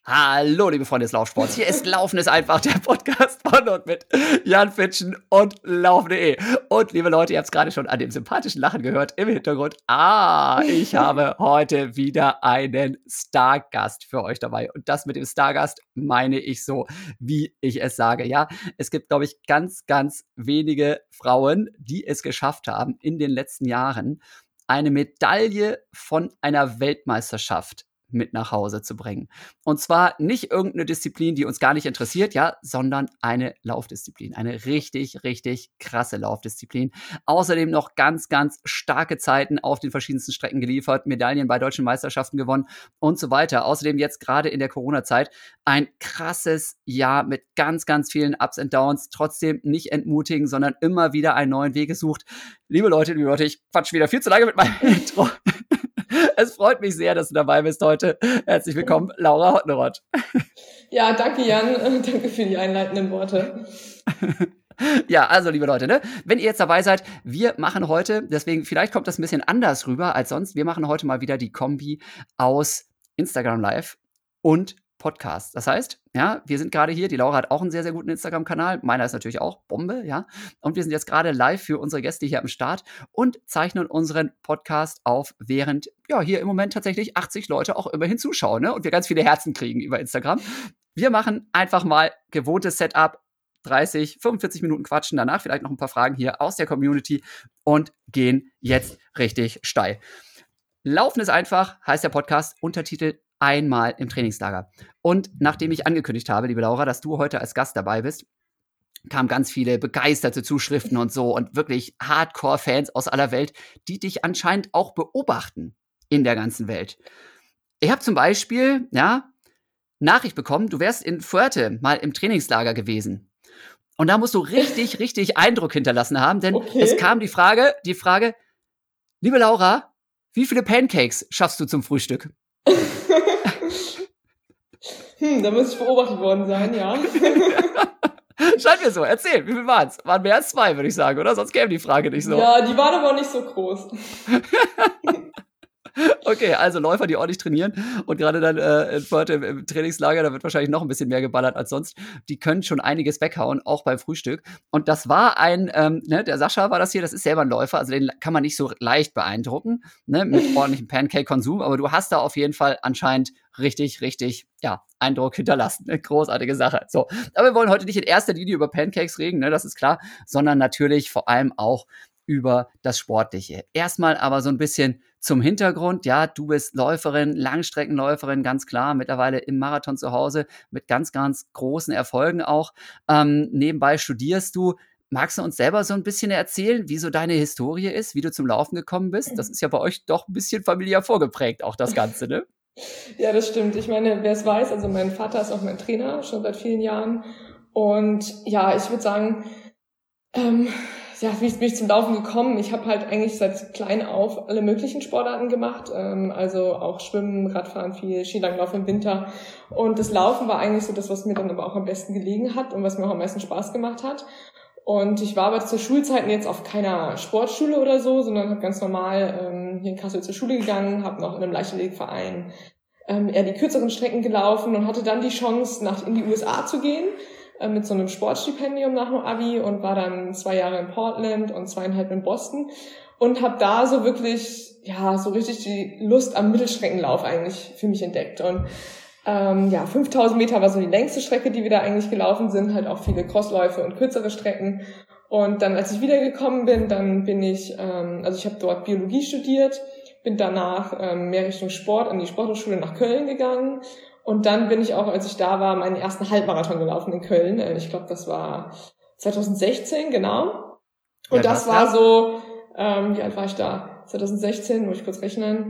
Hallo, liebe Freunde des Laufsports. Hier ist Laufen ist einfach, der Podcast von und mit Jan Fitschen und Laufen.de. Und liebe Leute, ihr habt es gerade schon an dem sympathischen Lachen gehört im Hintergrund. Ich habe heute wieder einen Stargast für euch dabei. Und das mit dem Stargast meine ich so, wie ich es sage. Ja, es gibt, glaube ich, ganz, ganz wenige Frauen, die es geschafft haben, in den letzten Jahren eine Medaille von einer Weltmeisterschaft mit nach Hause zu bringen. Und zwar nicht irgendeine Disziplin, die uns gar nicht interessiert, ja, sondern eine Laufdisziplin. Eine richtig, richtig krasse Laufdisziplin. Außerdem noch ganz, ganz starke Zeiten auf den verschiedensten Strecken geliefert, Medaillen bei deutschen Meisterschaften gewonnen und so weiter. Außerdem jetzt gerade in der Corona-Zeit ein krasses Jahr mit ganz, ganz vielen Ups und Downs. Trotzdem nicht entmutigen, sondern immer wieder einen neuen Weg gesucht. Liebe Leute, ich quatsch wieder viel zu lange mit meinem Intro. Es freut mich sehr, dass du dabei bist heute. Herzlich willkommen, Laura Hottenrott. Ja, danke Jan, danke für die einleitenden Worte. Ja, also liebe Leute, ne, wenn ihr jetzt dabei seid, wir machen heute, deswegen vielleicht kommt das ein bisschen anders rüber als sonst, wir machen heute mal wieder die Kombi aus Instagram Live und Podcast. Das heißt, ja, wir sind gerade hier, die Laura hat auch einen sehr, sehr guten Instagram-Kanal, meiner ist natürlich auch Bombe, ja, und wir sind jetzt gerade live für unsere Gäste hier am Start und zeichnen unseren Podcast auf, während, ja, hier im Moment tatsächlich 80 Leute auch immerhin zuschauen, ne, und wir ganz viele Herzen kriegen über Instagram. Wir machen einfach mal gewohntes Setup, 30, 45 Minuten quatschen, danach vielleicht noch ein paar Fragen hier aus der Community und gehen jetzt richtig steil. Laufen ist einfach, heißt der Podcast, Untertitel einmal im Trainingslager. Und nachdem ich angekündigt habe, liebe Laura, dass du heute als Gast dabei bist, kamen ganz viele begeisterte Zuschriften und so und wirklich Hardcore-Fans aus aller Welt, die dich anscheinend auch beobachten in der ganzen Welt. Ich habe zum Beispiel, ja, Nachricht bekommen, du wärst in Fuerte mal im Trainingslager gewesen. Und da musst du richtig, richtig Eindruck hinterlassen haben, denn es kam die Frage, liebe Laura, wie viele Pancakes schaffst du zum Frühstück? Da muss ich beobachtet worden sein, ja. Scheint mir so. Erzähl, wie viel waren es? Waren mehr als 2, würde ich sagen, oder? Sonst käme die Frage nicht so. Ja, die waren aber nicht so groß. Okay, also Läufer, die ordentlich trainieren und gerade dann im Trainingslager, da wird wahrscheinlich noch ein bisschen mehr geballert als sonst. Die können schon einiges weghauen, auch beim Frühstück. Und das war der Sascha war das hier, das ist selber ein Läufer, also den kann man nicht so leicht beeindrucken, ne, mit ordentlichem Pancake-Konsum, aber du hast da auf jeden Fall anscheinend richtig, ja, Eindruck hinterlassen. Eine großartige Sache. So, aber wir wollen heute nicht in erster Linie über Pancakes reden, ne, das ist klar, sondern natürlich vor allem auch über das Sportliche. Erstmal aber so ein bisschen zum Hintergrund. Ja, du bist Läuferin, Langstreckenläuferin, ganz klar, mittlerweile im Marathon zu Hause mit ganz, ganz großen Erfolgen auch. Nebenbei studierst du. Magst du uns selber so ein bisschen erzählen, wie so deine Historie ist, wie du zum Laufen gekommen bist? Das ist ja bei euch doch ein bisschen familiär vorgeprägt, auch das Ganze, ne? Ja, das stimmt. Ich meine, wer es weiß, also mein Vater ist auch mein Trainer, schon seit vielen Jahren. Und ja, ich würde sagen, wie bin ich zum Laufen gekommen? Ich habe halt eigentlich seit klein auf alle möglichen Sportarten gemacht, also auch Schwimmen, Radfahren viel, Skilanglauf im Winter. Und das Laufen war eigentlich so das, was mir dann aber auch am besten gelegen hat und was mir auch am meisten Spaß gemacht hat. Und ich war aber zu Schulzeiten jetzt auf keiner Sportschule oder so, sondern habe ganz normal hier in Kassel zur Schule gegangen, habe noch in einem Leichtathletikverein eher die kürzeren Strecken gelaufen und hatte dann die Chance, in die USA zu gehen, mit so einem Sportstipendium nach dem Abi und war dann 2 Jahre in Portland und 2,5 in Boston und habe da so wirklich, ja, so richtig die Lust am Mittelstreckenlauf eigentlich für mich entdeckt. Und 5000 Meter war so die längste Strecke, die wir da eigentlich gelaufen sind, halt auch viele Crossläufe und kürzere Strecken. Und dann, als ich wiedergekommen bin, dann bin ich, ich habe dort Biologie studiert, bin danach mehr Richtung Sport an die Sporthochschule nach Köln gegangen. Und dann bin ich auch, als ich da war, meinen ersten Halbmarathon gelaufen in Köln. Ich glaube, das war 2016, genau. Und das war so, wie alt war ich da? 2016, muss ich kurz rechnen,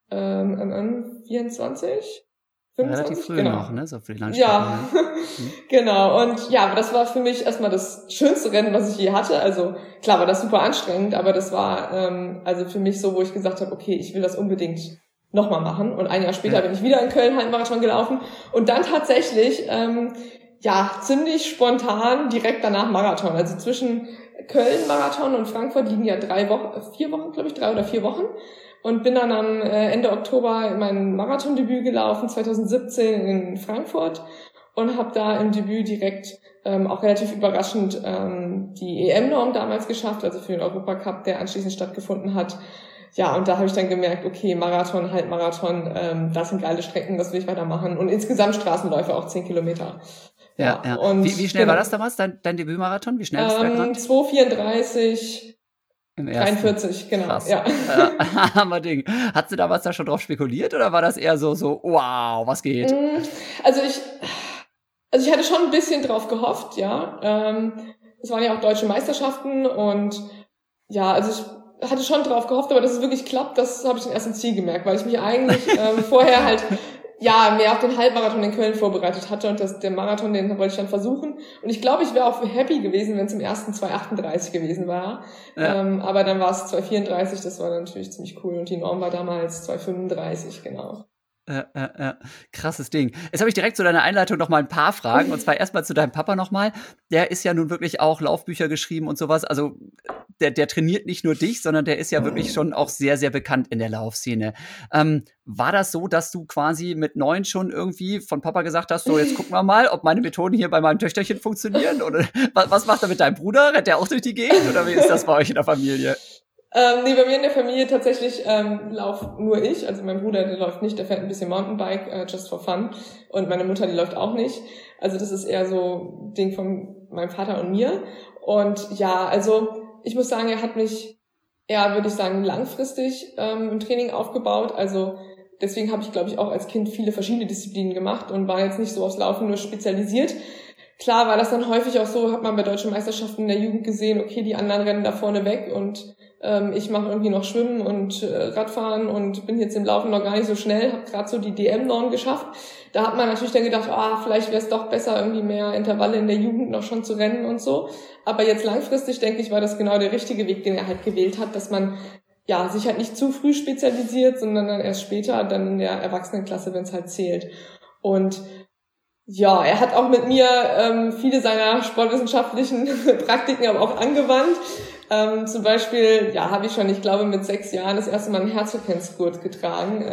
24? 25? Relativ früh genau. noch, ne? So für die Langstrecke. Ja, genau. Und ja, aber das war für mich erstmal das schönste Rennen, was ich je hatte. Also klar war das super anstrengend, aber das war also für mich so, wo ich gesagt habe, okay, ich will das unbedingt nochmal machen. Und ein Jahr später bin ich wieder in Köln Halbmarathon gelaufen. Und dann tatsächlich, ziemlich spontan direkt danach Marathon. Also zwischen Köln-Marathon und Frankfurt liegen ja 3 oder 4 Wochen. und bin dann am Ende Oktober mein Marathondebüt gelaufen, 2017 in Frankfurt, und habe da im Debüt direkt auch relativ überraschend die EM-Norm damals geschafft, also für den Europacup, der anschließend stattgefunden hat. Ja, und da habe ich dann gemerkt, okay, Marathon, Halbmarathon, das sind geile Strecken, das will ich weitermachen. Und insgesamt Straßenläufe auch 10 Kilometer. Ja. Und wie schnell war das damals, dein Debütmarathon? Wie schnell bist du da gerannt? 2:34, 43, genau. Krass. Ja. Hammer Ding. Hast du damals da schon drauf spekuliert oder war das eher so, wow, was geht? Also ich hatte schon ein bisschen drauf gehofft, ja. Es waren ja auch deutsche Meisterschaften und ja, also ich hatte schon drauf gehofft, aber dass es wirklich klappt, das habe ich dann erst im Ziel gemerkt, weil ich mich eigentlich vorher halt mehr auf den Halbmarathon in Köln vorbereitet hatte und der Marathon, den wollte ich dann versuchen. Und ich glaube, ich wäre auch happy gewesen, wenn es im ersten 2:38 gewesen war. Ja. Aber dann war es 2:34, das war natürlich ziemlich cool und die Norm war damals 2:35, genau. Krasses Ding. Jetzt habe ich direkt zu deiner Einleitung noch mal ein paar Fragen. Und zwar erstmal zu deinem Papa noch mal. Der ist ja nun wirklich auch Laufbücher geschrieben und sowas. Also der trainiert nicht nur dich, sondern der ist ja wirklich schon auch sehr, sehr bekannt in der Laufszene. War das so, dass du quasi mit 9 schon irgendwie von Papa gesagt hast, so jetzt gucken wir mal, ob meine Methoden hier bei meinem Töchterchen funktionieren? Oder was macht er mit deinem Bruder? Rennt der auch durch die Gegend? Oder wie ist das bei euch in der Familie? Nee, bei mir in der Familie tatsächlich lauf nur ich. Also mein Bruder, der läuft nicht, der fährt ein bisschen Mountainbike, just for fun. Und meine Mutter, die läuft auch nicht. Also das ist eher so ein Ding von meinem Vater und mir. Und ja, also ich muss sagen, er hat mich eher, würde ich sagen, langfristig im Training aufgebaut. Also deswegen habe ich, glaube ich, auch als Kind viele verschiedene Disziplinen gemacht und war jetzt nicht so aufs Laufen nur spezialisiert. Klar war das dann häufig auch so, hat man bei deutschen Meisterschaften in der Jugend gesehen, okay, die anderen rennen da vorne weg und ich mache irgendwie noch Schwimmen und Radfahren und bin jetzt im Laufen noch gar nicht so schnell, habe gerade so die DM-Norm geschafft. Da hat man natürlich dann gedacht, vielleicht wäre es doch besser, irgendwie mehr Intervalle in der Jugend noch schon zu rennen und so. Aber jetzt langfristig, denke ich, war das genau der richtige Weg, den er halt gewählt hat, dass man sich halt nicht zu früh spezialisiert, sondern dann erst später, dann in der Erwachsenenklasse, wenn es halt zählt. Und ja, er hat auch mit mir viele seiner sportwissenschaftlichen Praktiken aber auch angewandt. Zum Beispiel, habe ich schon, ich glaube, mit 6 Jahren das erste Mal einen Herzfrequenzgurt getragen.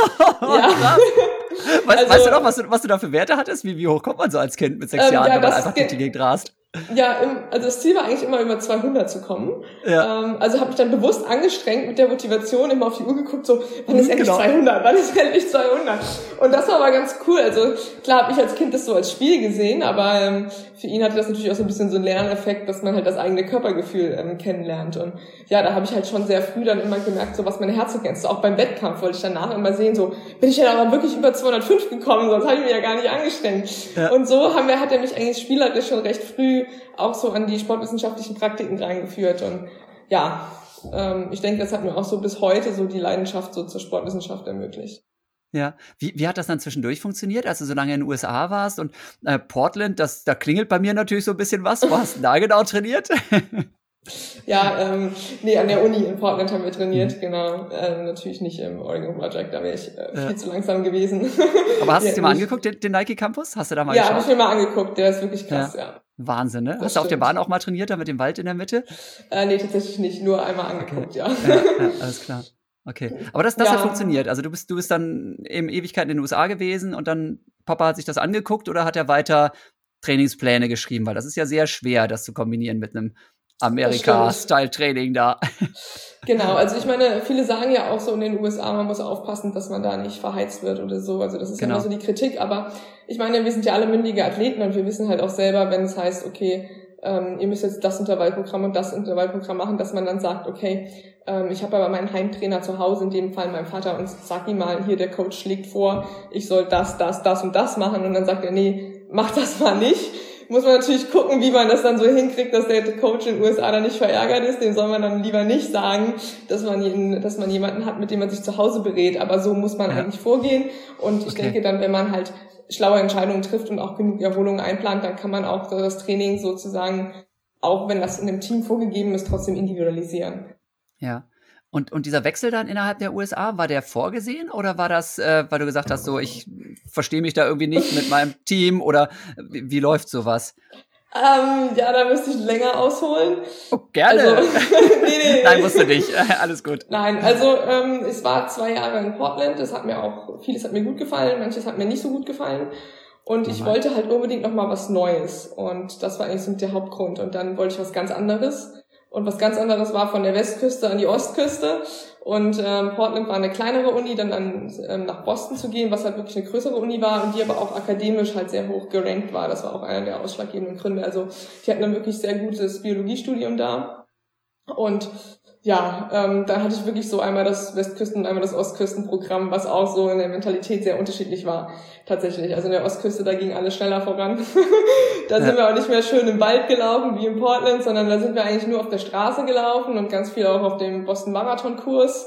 Weißt du noch, was du da für Werte hattest? Wie hoch kommt man so als Kind mit 6 Jahren, wenn man einfach durch die Gegend rast? Ja, also das Ziel war eigentlich immer über 200 zu kommen. Ja. Also habe ich dann bewusst angestrengt mit der Motivation, immer auf die Uhr geguckt, so, wann ist endlich 200, wann ist endlich 200? Und das war aber ganz cool. Also klar habe ich als Kind das so als Spiel gesehen, aber für ihn hatte das natürlich auch so ein bisschen so einen Lerneffekt, dass man halt das eigene Körpergefühl kennenlernt. Und ja, da habe ich halt schon sehr früh dann immer gemerkt, so was meine Herzfrequenz ist. Auch beim Wettkampf wollte ich danach immer sehen, so bin ich ja aber wirklich über 205 gekommen, sonst habe ich mich ja gar nicht angestrengt. Ja. Und so hat er mich eigentlich spielerisch schon recht früh auch so an die sportwissenschaftlichen Praktiken reingeführt. Und ja, ich denke, das hat mir auch so bis heute so die Leidenschaft so zur Sportwissenschaft ermöglicht. Ja, wie hat das dann zwischendurch funktioniert, als du so lange in den USA warst? Und Portland, da klingelt bei mir natürlich so ein bisschen was. Wo hast du da genau trainiert? Ja, an der Uni in Portland haben wir trainiert, genau. Natürlich nicht im Oregon Project, da wäre ich viel zu langsam gewesen. Aber hast du es dir mal angeguckt, den Nike Campus? Hast du da mal geschaut? Ja, habe ich mir mal angeguckt, der ist wirklich krass, ja. Wahnsinn, ne? Hast du auf der Bahn auch mal trainiert, da mit dem Wald in der Mitte? Nee, tatsächlich nicht, nur einmal angeguckt, ja. Alles klar. Okay, aber das hat funktioniert. Also du bist dann eben Ewigkeiten in den USA gewesen und dann Papa hat sich das angeguckt oder hat er weiter Trainingspläne geschrieben? Weil das ist ja sehr schwer, das zu kombinieren mit einem Amerika-Style-Training da. Genau, also ich meine, viele sagen ja auch so in den USA, man muss aufpassen, dass man da nicht verheizt wird oder so. Also das ist ja immer so die Kritik. Aber ich meine, wir sind ja alle mündige Athleten und wir wissen halt auch selber, wenn es heißt, okay, ihr müsst jetzt das Intervallprogramm und das Intervallprogramm machen, dass man dann sagt, okay, ich habe aber meinen Heimtrainer zu Hause, in dem Fall meinen Vater, und sag ihm mal, hier, der Coach schlägt vor, ich soll das und das machen. Und dann sagt er, nee, mach das mal nicht. Muss man natürlich gucken, wie man das dann so hinkriegt, dass der Coach in den USA dann nicht verärgert ist. Dem soll man dann lieber nicht sagen, dass man jemanden hat, mit dem man sich zu Hause berät. Aber so muss man eigentlich vorgehen. Und ich denke dann, wenn man halt schlaue Entscheidungen trifft und auch genug Erholung einplant, dann kann man auch das Training sozusagen, auch wenn das in einem Team vorgegeben ist, trotzdem individualisieren. Ja. Und dieser Wechsel dann innerhalb der USA, war der vorgesehen oder war das, weil du gesagt hast, so ich verstehe mich da irgendwie nicht mit meinem Team oder wie läuft sowas? Ja, da müsste ich länger ausholen. Oh, gerne. Also, nee. Nein, musst du nicht. Alles gut. Nein, also es war 2 Jahre in Portland. Vieles hat mir gut gefallen, manches hat mir nicht so gut gefallen. Und ich wollte halt unbedingt nochmal was Neues. Und das war eigentlich so der Hauptgrund. Und dann wollte ich was ganz anderes. Und was ganz anderes war von der Westküste an die Ostküste. Und Portland war eine kleinere Uni, dann nach Boston zu gehen, was halt wirklich eine größere Uni war und die aber auch akademisch halt sehr hoch gerankt war. Das war auch einer der ausschlaggebenden Gründe. Also die hatten ein wirklich sehr gutes Biologiestudium da. Und ja, dann hatte ich wirklich so einmal das Westküsten- und einmal das Ostküstenprogramm, was auch so in der Mentalität sehr unterschiedlich war, tatsächlich. Also in der Ostküste, da ging alles schneller voran. Da sind wir auch nicht mehr schön im Wald gelaufen, wie in Portland, sondern da sind wir eigentlich nur auf der Straße gelaufen und ganz viel auch auf dem Boston Marathon Kurs.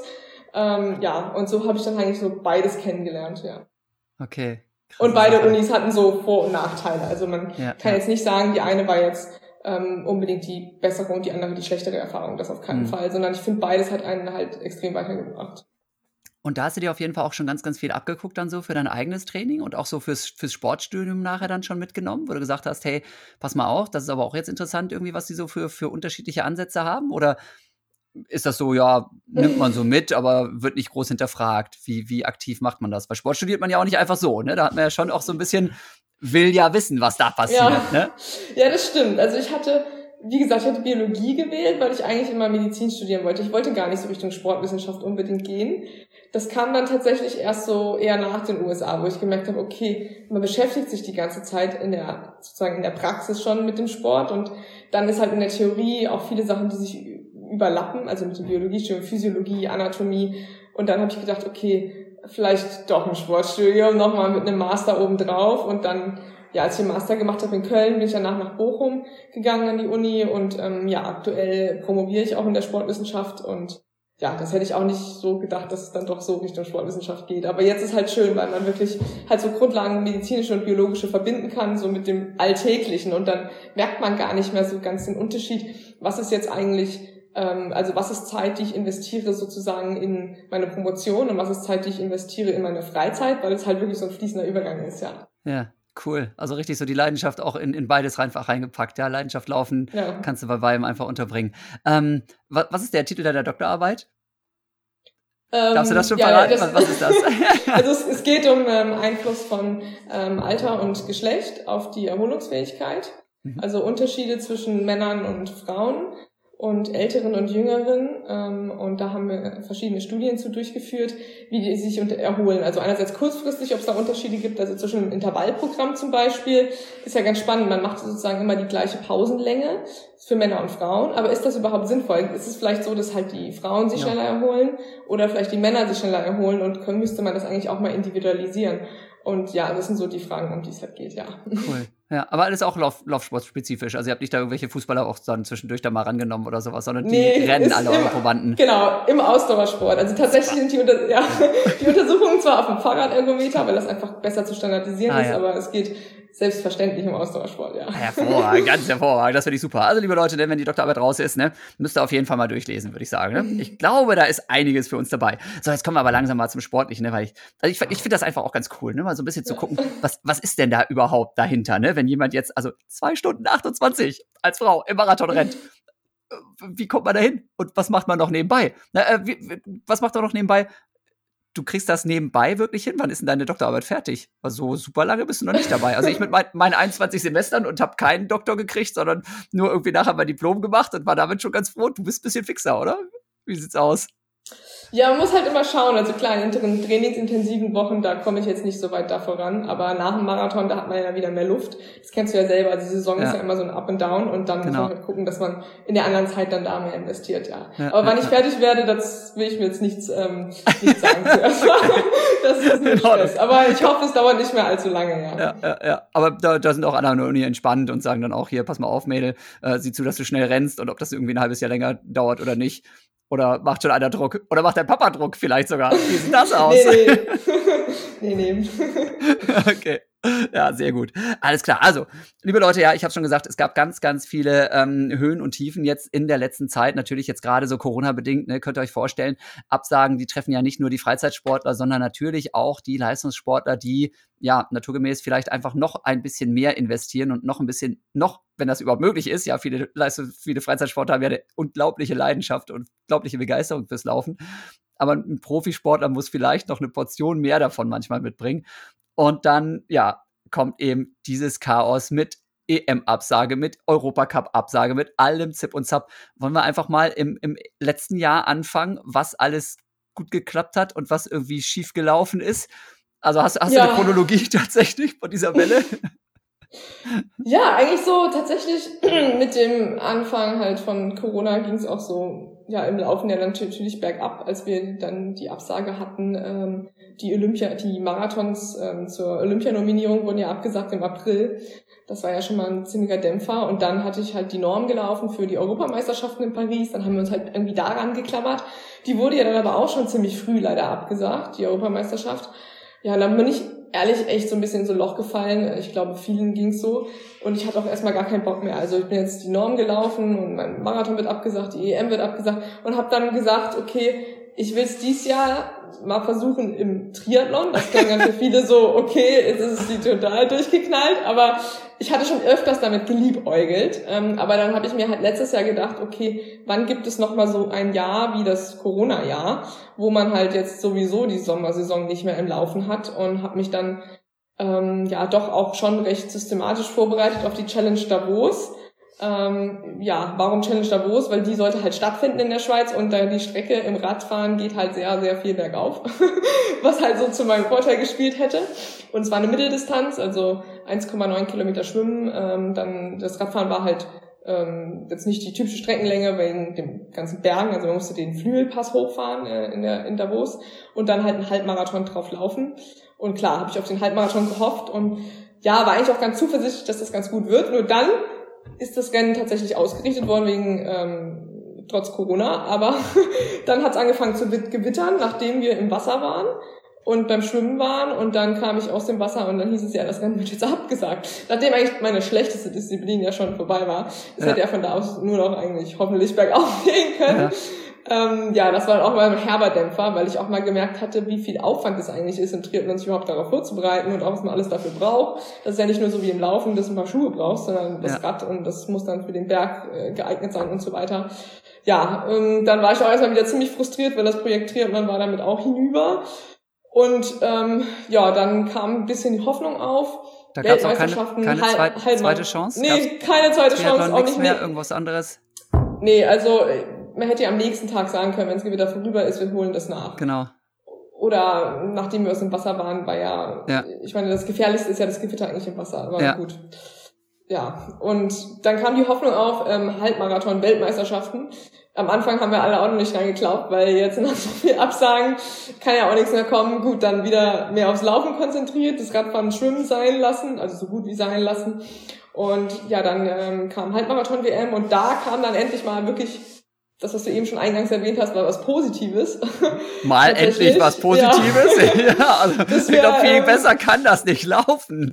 Ja, und so habe ich dann eigentlich so beides kennengelernt, ja. Okay. Und beide Unis hatten so Vor- und Nachteile. Also man kann jetzt nicht sagen, die eine war jetzt unbedingt die bessere und die andere die schlechtere Erfahrung, das auf keinen Fall, sondern ich finde, beides hat einen halt extrem weitergebracht. Und da hast du dir auf jeden Fall auch schon ganz, ganz viel abgeguckt dann so für dein eigenes Training und auch so fürs Sportstudium nachher dann schon mitgenommen, wo du gesagt hast, hey, pass mal auf, das ist aber auch jetzt interessant irgendwie, was die so für unterschiedliche Ansätze haben? Oder ist das so, ja, nimmt man so mit, aber wird nicht groß hinterfragt? Wie aktiv macht man das? Weil Sport studiert man ja auch nicht einfach so, ne? Da hat man ja schon auch so ein bisschen, will ja wissen, was da passiert, ne? Ja, das stimmt. Also ich hatte Biologie gewählt, weil ich eigentlich immer Medizin studieren wollte. Ich wollte gar nicht so Richtung Sportwissenschaft unbedingt gehen. Das kam dann tatsächlich erst so eher nach den USA, wo ich gemerkt habe, okay, man beschäftigt sich die ganze Zeit sozusagen in der Praxis schon mit dem Sport und dann ist halt in der Theorie auch viele Sachen, die sich überlappen, also mit dem Biologiestudium, Physiologie, Anatomie. Und dann habe ich gedacht, okay, vielleicht doch ein Sportstudium, nochmal mit einem Master obendrauf. Und dann, ja, als ich den Master gemacht habe in Köln, bin ich danach nach Bochum gegangen an die Uni. Und aktuell promoviere ich auch in der Sportwissenschaft. Und ja, das hätte ich auch nicht so gedacht, dass es dann doch so Richtung Sportwissenschaft geht. Aber jetzt ist halt schön, weil man wirklich halt so Grundlagen medizinische und biologische verbinden kann, so mit dem Alltäglichen. Und dann merkt man gar nicht mehr so ganz den Unterschied, was ist jetzt eigentlich, also was ist Zeit, die ich investiere sozusagen in meine Promotion und was ist Zeit, die ich investiere in meine Freizeit, weil es halt wirklich so ein fließender Übergang ist, ja. Ja, cool. Also richtig so die Leidenschaft auch in beides einfach reingepackt. Ja, Leidenschaft laufen kannst du bei beidem einfach unterbringen. Was ist der Titel deiner Doktorarbeit? Darfst du das schon verraten? Was ist das? Also es geht um Einfluss von Alter und Geschlecht auf die Erholungsfähigkeit. Also Unterschiede zwischen Männern und Frauen und Älteren und Jüngeren. Und da haben wir verschiedene Studien zu durchgeführt, wie die sich erholen. Also einerseits kurzfristig, ob es da Unterschiede gibt, also zwischen einem Intervallprogramm zum Beispiel, ist ja ganz spannend. Man macht sozusagen immer die gleiche Pausenlänge für Männer und Frauen. Aber ist das überhaupt sinnvoll? Ist es vielleicht so, dass halt die Frauen sich schneller erholen oder vielleicht die Männer sich schneller erholen und müsste man das eigentlich auch mal individualisieren? Und ja, das sind so die Fragen, um die es halt geht, ja. Cool. Ja, aber alles auch Laufsportspezifisch. Also ihr habt nicht da irgendwelche Fußballer auch dann zwischendurch da mal rangenommen oder sowas, sondern die rennen alle eure Probanden. Genau, im Ausdauersport. Also tatsächlich sind die Untersuchungen zwar auf dem Fahrradergometer, weil das einfach besser zu standardisieren ist, aber es geht selbstverständlich im Ausdauersport, ja. Hervorragend, ganz hervorragend. Das finde ich super. Also liebe Leute, wenn die Doktorarbeit raus ist, ne, müsst ihr auf jeden Fall mal durchlesen, würde ich sagen. Ne? Ich glaube, da ist einiges für uns dabei. So, jetzt kommen wir aber langsam mal zum Sportlichen, ne, weil ich finde das einfach auch ganz cool, ne, mal so ein bisschen zu gucken, was ist denn da überhaupt dahinter, ne? Wenn jemand jetzt, also 2 Stunden 28 als Frau im Marathon rennt, wie kommt man da hin? Und was macht man noch nebenbei? Was macht man noch nebenbei? Du kriegst das nebenbei wirklich hin? Wann ist denn deine Doktorarbeit fertig? Also so super lange bist du noch nicht dabei. Also ich mit meinen 21 Semestern und habe keinen Doktor gekriegt, sondern nur irgendwie nachher mein Diplom gemacht und war damit schon ganz froh. Du bist ein bisschen fixer, oder? Wie sieht's aus? Ja, man muss halt immer schauen. Also klar, in trainingsintensiven Wochen, da komme ich jetzt nicht so weit da voran. Aber nach dem Marathon, da hat man ja wieder mehr Luft. Das kennst du ja selber. Also die Saison ist ja immer so ein Up and Down. Und dann muss man halt gucken, dass man in der anderen Zeit dann da mehr investiert, ja. Aber wann ich fertig werde, das will ich mir jetzt nicht sagen zuerst. Das ist nicht Stress. Aber ich hoffe, es dauert nicht mehr allzu lange, ja. Ja. Aber da sind auch alle an der Uni entspannt und sagen dann auch, hier, pass mal auf, Mädel, sieh zu, dass du schnell rennst und ob das irgendwie ein halbes Jahr länger dauert oder nicht. Oder macht schon einer Druck? Oder macht dein Papa Druck vielleicht sogar? Wie sieht das aus? Nee. Okay. Ja, sehr gut. Alles klar. Also, liebe Leute, ja, ich habe schon gesagt, es gab ganz, ganz viele Höhen und Tiefen jetzt in der letzten Zeit. Natürlich jetzt gerade so Corona-bedingt, ne, könnt ihr euch vorstellen. Absagen, die treffen ja nicht nur die Freizeitsportler, sondern natürlich auch die Leistungssportler, die ja naturgemäß vielleicht einfach noch ein bisschen mehr investieren und noch ein bisschen noch wenn das überhaupt möglich ist, ja, viele Freizeitsportler haben ja eine unglaubliche Leidenschaft und unglaubliche Begeisterung fürs Laufen. Aber ein Profisportler muss vielleicht noch eine Portion mehr davon manchmal mitbringen. Und dann, ja, kommt eben dieses Chaos mit EM-Absage, mit Europacup-Absage, mit allem Zip und Zap. Wollen wir einfach mal im letzten Jahr anfangen, was alles gut geklappt hat und was irgendwie schief gelaufen ist? Also hast du eine Chronologie tatsächlich von dieser Welle? Ja, eigentlich so tatsächlich mit dem Anfang halt von Corona ging es auch so, ja, im Laufen ja dann natürlich bergab, als wir dann die Absage hatten. Die Marathons zur Olympianominierung wurden ja abgesagt im April. Das war ja schon mal ein ziemlicher Dämpfer. Und dann hatte ich halt die Norm gelaufen für die Europameisterschaften in Paris. Dann haben wir uns halt irgendwie daran geklammert. Die wurde ja dann aber auch schon ziemlich früh leider abgesagt, die Europameisterschaft. Ja, dann bin ich ehrlich echt so ein bisschen in so ein Loch gefallen. Ich glaube, vielen ging's so. Und ich hatte auch erstmal gar keinen Bock mehr. Also ich bin jetzt die Norm gelaufen und mein Marathon wird abgesagt, die EM wird abgesagt und habe dann gesagt, okay, ich will es dieses Jahr mal versuchen im Triathlon. Das klang dann für viele so, okay, jetzt ist es total durchgeknallt, aber ich hatte schon öfters damit geliebäugelt. Aber dann habe ich mir halt letztes Jahr gedacht, okay, wann gibt es nochmal so ein Jahr wie das Corona-Jahr, wo man halt jetzt sowieso die Sommersaison nicht mehr im Laufen hat, und habe mich dann doch auch schon recht systematisch vorbereitet auf die Challenge Davos. Warum Challenge Davos? Weil die sollte halt stattfinden in der Schweiz und da die Strecke im Radfahren geht halt sehr, sehr viel bergauf, was halt so zu meinem Vorteil gespielt hätte. Und es war eine Mitteldistanz, also 1,9 Kilometer Schwimmen. Dann das Radfahren war halt jetzt nicht die typische Streckenlänge wegen dem ganzen Bergen, also man musste den Flügelpass hochfahren in Davos und dann halt einen Halbmarathon drauf laufen. Und klar, habe ich auf den Halbmarathon gehofft und ja, war eigentlich auch ganz zuversichtlich, dass das ganz gut wird. Nur dann ist das Rennen tatsächlich ausgerichtet worden wegen trotz Corona, aber dann hat es angefangen zu gewittern, nachdem wir im Wasser waren und beim Schwimmen waren, und dann kam ich aus dem Wasser und dann hieß es ja, das Rennen wird jetzt abgesagt. Nachdem eigentlich meine schlechteste Disziplin ja schon vorbei war, hätte er von da aus nur noch eigentlich hoffentlich bergauf gehen können. Das war auch mal ein herber Dämpfer, weil ich auch mal gemerkt hatte, wie viel Aufwand es eigentlich ist, im Triathlon sich überhaupt darauf vorzubereiten und auch was man alles dafür braucht. Das ist ja nicht nur so wie im Laufen, dass du ein paar Schuhe brauchst, sondern das Rad, und das muss dann für den Berg geeignet sein und so weiter. Ja, dann war ich auch erstmal wieder ziemlich frustriert, weil das Projekt Triathlon war damit auch hinüber. Und dann kam ein bisschen die Hoffnung auf. Da gab es auch keine zweite Chance? Nee, keine zweite Chance, auch nicht mehr. Irgendwas anderes? Nee, also man hätte ja am nächsten Tag sagen können, wenn das Gewitter vorüber ist, wir holen das nach. Genau. Oder nachdem wir aus dem Wasser waren, war ich meine, das Gefährlichste ist ja das Gewitter eigentlich im Wasser, aber gut. Ja, und dann kam die Hoffnung auf, Halbmarathon-Weltmeisterschaften. Am Anfang haben wir alle auch noch nicht dran geglaubt, weil jetzt nach so viel Absagen kann ja auch nichts mehr kommen. Gut, dann wieder mehr aufs Laufen konzentriert, das Radfahren, Schwimmen sein lassen, also so gut wie sein lassen. Und ja, dann kam Halbmarathon-WM und da kam dann endlich mal wirklich das, was du eben schon eingangs erwähnt hast, war was Positives. Mal endlich was Positives? Ja, also ich glaube, viel besser kann das nicht laufen.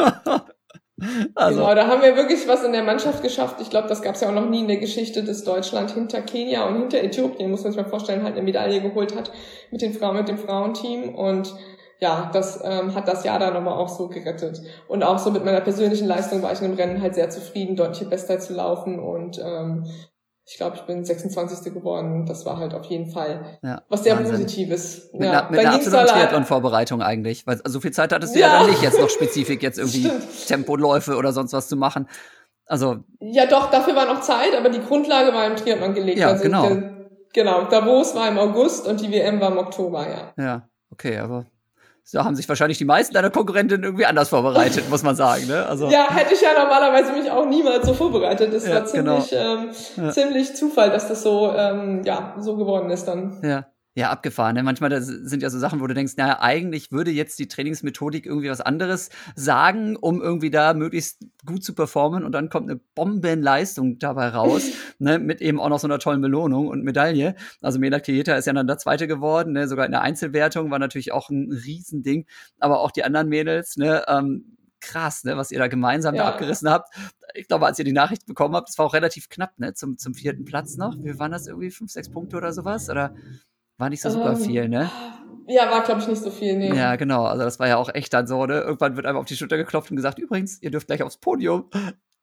Genau, da haben wir wirklich was in der Mannschaft geschafft. Ich glaube, das gab es ja auch noch nie in der Geschichte, dass Deutschland hinter Kenia und hinter Äthiopien, muss man sich mal vorstellen, halt eine Medaille geholt hat mit dem Frauenteam. Und ja, das hat das Jahr dann nochmal auch so gerettet. Und auch so mit meiner persönlichen Leistung war ich in dem Rennen halt sehr zufrieden, deutliche Bestzeit zu laufen. Und ich glaube, ich bin 26. geworden. Das war halt auf jeden Fall was sehr Positives. Mit einer absoluten Triathlon-Vorbereitung eigentlich. Weil so viel Zeit hattest du ja dann nicht, jetzt noch spezifisch jetzt irgendwie Tempoläufe oder sonst was zu machen. Also ja, doch, dafür war noch Zeit, aber die Grundlage war im Triathlon gelegt. Ja, also genau. Davos war im August und die WM war im Oktober, Ja, okay, aber so haben sich wahrscheinlich die meisten deiner Konkurrentinnen irgendwie anders vorbereitet, muss man sagen, ne? Also ja, hätte ich ja normalerweise mich auch niemals so vorbereitet. Das war ziemlich Zufall, dass das so so geworden ist dann. Ja, abgefahren. Ne? Manchmal das sind ja so Sachen, wo du denkst, naja, eigentlich würde jetzt die Trainingsmethodik irgendwie was anderes sagen, um irgendwie da möglichst gut zu performen, und dann kommt eine Bombenleistung dabei raus, ne, mit eben auch noch so einer tollen Belohnung und Medaille. Also Melat Kejeta ist ja dann der Zweite geworden, ne, sogar in der Einzelwertung war natürlich auch ein Riesending, aber auch die anderen Mädels, ne, krass, ne, was ihr da gemeinsam da abgerissen habt. Ich glaube, als ihr die Nachricht bekommen habt, das war auch relativ knapp, ne, zum 4. Platz noch. Wie waren das, irgendwie 5, 6 Punkte oder sowas? Oder war nicht so super viel, ne? Ja, war, glaube ich, nicht so viel, ne. Ja, genau. Also das war ja auch echt dann so, ne? Irgendwann wird einem auf die Schulter geklopft und gesagt, übrigens, ihr dürft gleich aufs Podium.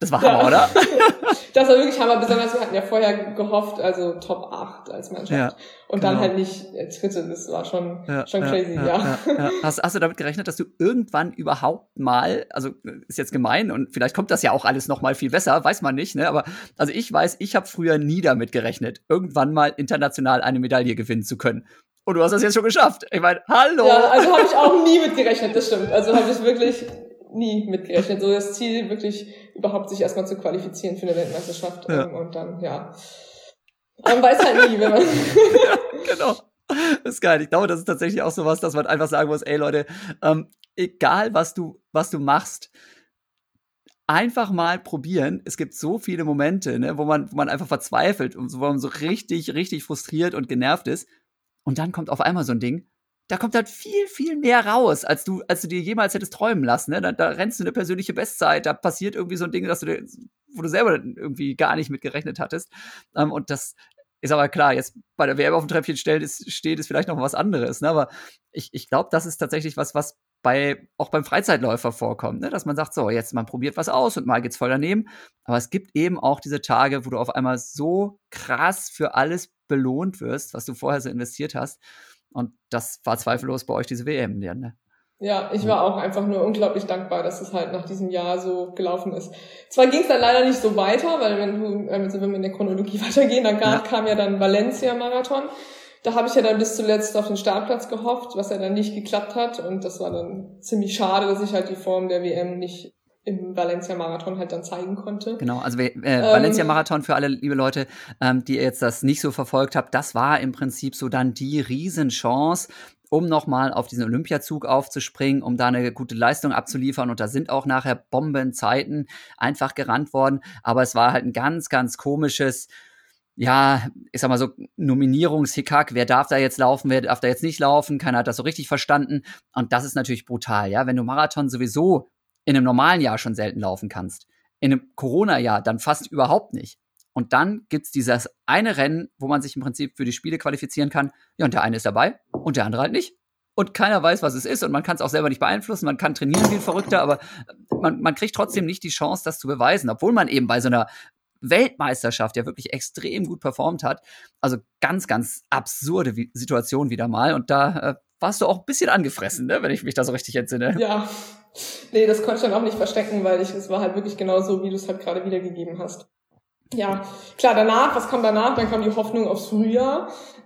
Das war Hammer, oder? Das war wirklich Hammer, besonders wir hatten ja vorher gehofft, also Top 8 als Mannschaft. Ja, und dann halt nicht Dritte, das war schon crazy, ja. Hast du damit gerechnet, dass du irgendwann überhaupt mal, also ist jetzt gemein und vielleicht kommt das ja auch alles noch mal viel besser, weiß man nicht, ne? Aber also ich weiß, ich habe früher nie damit gerechnet, irgendwann mal international eine Medaille gewinnen zu können. Und du hast das jetzt schon geschafft. Ich meine, hallo! Ja, also habe ich auch nie mit gerechnet, das stimmt. Also habe ich wirklich nie mitgerechnet. So das Ziel, wirklich überhaupt sich erstmal zu qualifizieren für eine Weltmeisterschaft. Und dann, ja. Aber man weiß halt nie, wenn man... Ja, genau. Das ist geil. Ich glaube, das ist tatsächlich auch sowas, dass man einfach sagen muss, ey Leute, egal was du machst, einfach mal probieren. Es gibt so viele Momente, ne, wo man einfach verzweifelt und wo man so richtig, richtig frustriert und genervt ist. Und dann kommt auf einmal so ein Ding, da kommt halt viel, viel mehr raus, als du dir jemals hättest träumen lassen. Ne? Da rennst du eine persönliche Bestzeit, da passiert irgendwie so ein Ding, wo du selber irgendwie gar nicht mit gerechnet hattest. Und das ist aber klar, jetzt bei der WM auf dem Treppchen steht, ist vielleicht noch was anderes. Ne? Aber ich glaube, das ist tatsächlich was auch beim Freizeitläufer vorkommt, ne? Dass man sagt, so, jetzt man probiert was aus und mal geht's voll daneben. Aber es gibt eben auch diese Tage, wo du auf einmal so krass für alles belohnt wirst, was du vorher so investiert hast. Und das war zweifellos bei euch diese WM, ne? Ja, ich war auch einfach nur unglaublich dankbar, dass es halt nach diesem Jahr so gelaufen ist. Zwar ging es dann leider nicht so weiter, weil wenn wir in der Chronologie weitergehen, dann kam ja dann Valencia-Marathon. Da habe ich ja dann bis zuletzt auf den Startplatz gehofft, was ja dann nicht geklappt hat. Und das war dann ziemlich schade, dass ich halt die Form der WM nicht im Valencia-Marathon halt dann zeigen konnte. Genau, also Valencia-Marathon für alle liebe Leute, die ihr jetzt das nicht so verfolgt habt, das war im Prinzip so dann die Riesenchance, um nochmal auf diesen Olympiazug aufzuspringen, um da eine gute Leistung abzuliefern. Und da sind auch nachher Bombenzeiten einfach gerannt worden. Aber es war halt ein ganz, ganz komisches, ja, ich sag mal so, Nominierungshickhack. Wer darf da jetzt laufen, wer darf da jetzt nicht laufen? Keiner hat das so richtig verstanden. Und das ist natürlich brutal, ja. Wenn du Marathon sowieso in einem normalen Jahr schon selten laufen kannst, in einem Corona-Jahr dann fast überhaupt nicht. Und dann gibt's dieses eine Rennen, wo man sich im Prinzip für die Spiele qualifizieren kann. Ja, und der eine ist dabei und der andere halt nicht. Und keiner weiß, was es ist und man kann es auch selber nicht beeinflussen. Man kann trainieren wie ein Verrückter, aber man kriegt trotzdem nicht die Chance, das zu beweisen, obwohl man eben bei so einer Weltmeisterschaft ja wirklich extrem gut performt hat. Also ganz, ganz absurde Situation wieder mal. Und da warst du auch ein bisschen angefressen, ne, wenn ich mich da so richtig entsinne. Ja, nee, das konnte ich dann auch nicht verstecken, weil es war halt wirklich genau so, wie du es halt gerade wiedergegeben hast. Ja, klar, was kam danach? Dann kam die Hoffnung aufs Frühjahr.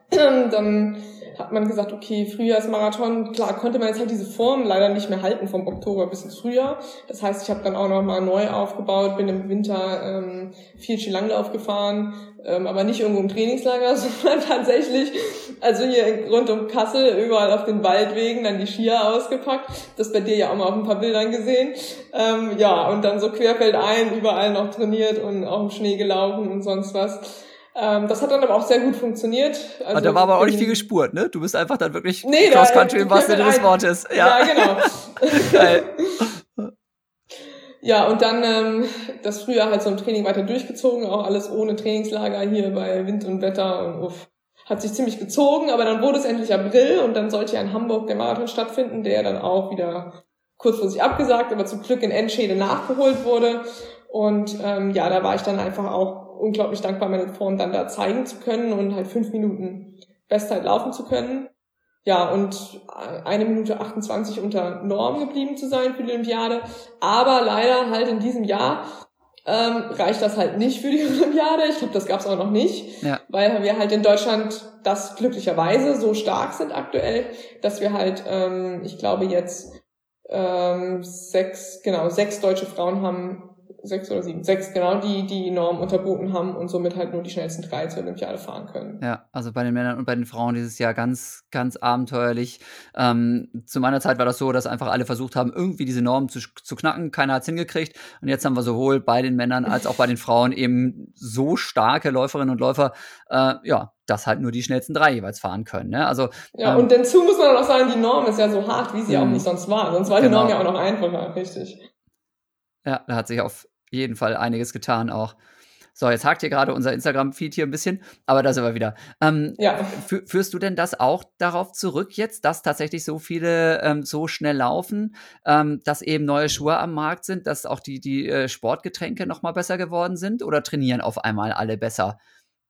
Dann hat man gesagt, okay, Frühjahrsmarathon, klar, konnte man jetzt halt diese Form leider nicht mehr halten vom Oktober bis ins Frühjahr. Das heißt, ich habe dann auch nochmal neu aufgebaut, bin im Winter viel Skilanglauf gefahren, aber nicht irgendwo im Trainingslager, sondern tatsächlich, also hier rund um Kassel, überall auf den Waldwegen, dann die Skier ausgepackt. Das bei dir ja auch mal auf ein paar Bildern gesehen. Ja, und dann so querfeldein, überall noch trainiert und auch im Schnee gelaufen und sonst was. Das hat dann aber auch sehr gut funktioniert. Also da war aber auch nicht viel gespurt, ne? Du bist einfach dann wirklich Cross-Country im wahrsten Sinne des Wortes. Ja, genau. Geil. Ja, und dann das Frühjahr halt so im Training weiter durchgezogen, auch alles ohne Trainingslager hier bei Wind und Wetter und hat sich ziemlich gezogen, aber dann wurde es endlich April und dann sollte ja in Hamburg der Marathon stattfinden, der dann auch wieder kurzfristig abgesagt, aber zum Glück in Enschede nachgeholt wurde. Und da war ich dann einfach auch unglaublich dankbar, meine Form dann da zeigen zu können und halt 5 Minuten Bestzeit laufen zu können. Ja, und 1 Minute 28 unter Norm geblieben zu sein für die Olympiade. Aber leider halt in diesem Jahr reicht das halt nicht für die Olympiade. Ich glaube, das gab's auch noch nicht, weil wir halt in Deutschland das glücklicherweise so stark sind aktuell, dass wir halt, ich glaube jetzt 6 deutsche Frauen haben, 6 oder 7, 6, genau, die Norm unterboten haben und somit halt nur die schnellsten 3 zur Olympiade fahren können. Ja, also bei den Männern und bei den Frauen dieses Jahr ganz, ganz abenteuerlich. Zu meiner Zeit war das so, dass einfach alle versucht haben, irgendwie diese Norm zu knacken. Keiner hat's hingekriegt. Und jetzt haben wir sowohl bei den Männern als auch bei den Frauen eben so starke Läuferinnen und Läufer, dass halt nur die schnellsten 3 jeweils fahren können. Ne? Also, und dazu muss man auch sagen, die Norm ist ja so hart, wie sie auch nicht sonst war. Sonst war die Norm ja auch noch einfacher, richtig. Ja, da hat sich auf jeden Fall einiges getan auch. So, jetzt hakt hier gerade unser Instagram-Feed hier ein bisschen, aber da sind wir wieder. Ja. Führst du denn das auch darauf zurück jetzt, dass tatsächlich so viele so schnell laufen, dass eben neue Schuhe am Markt sind, dass auch die Sportgetränke noch mal besser geworden sind oder trainieren auf einmal alle besser?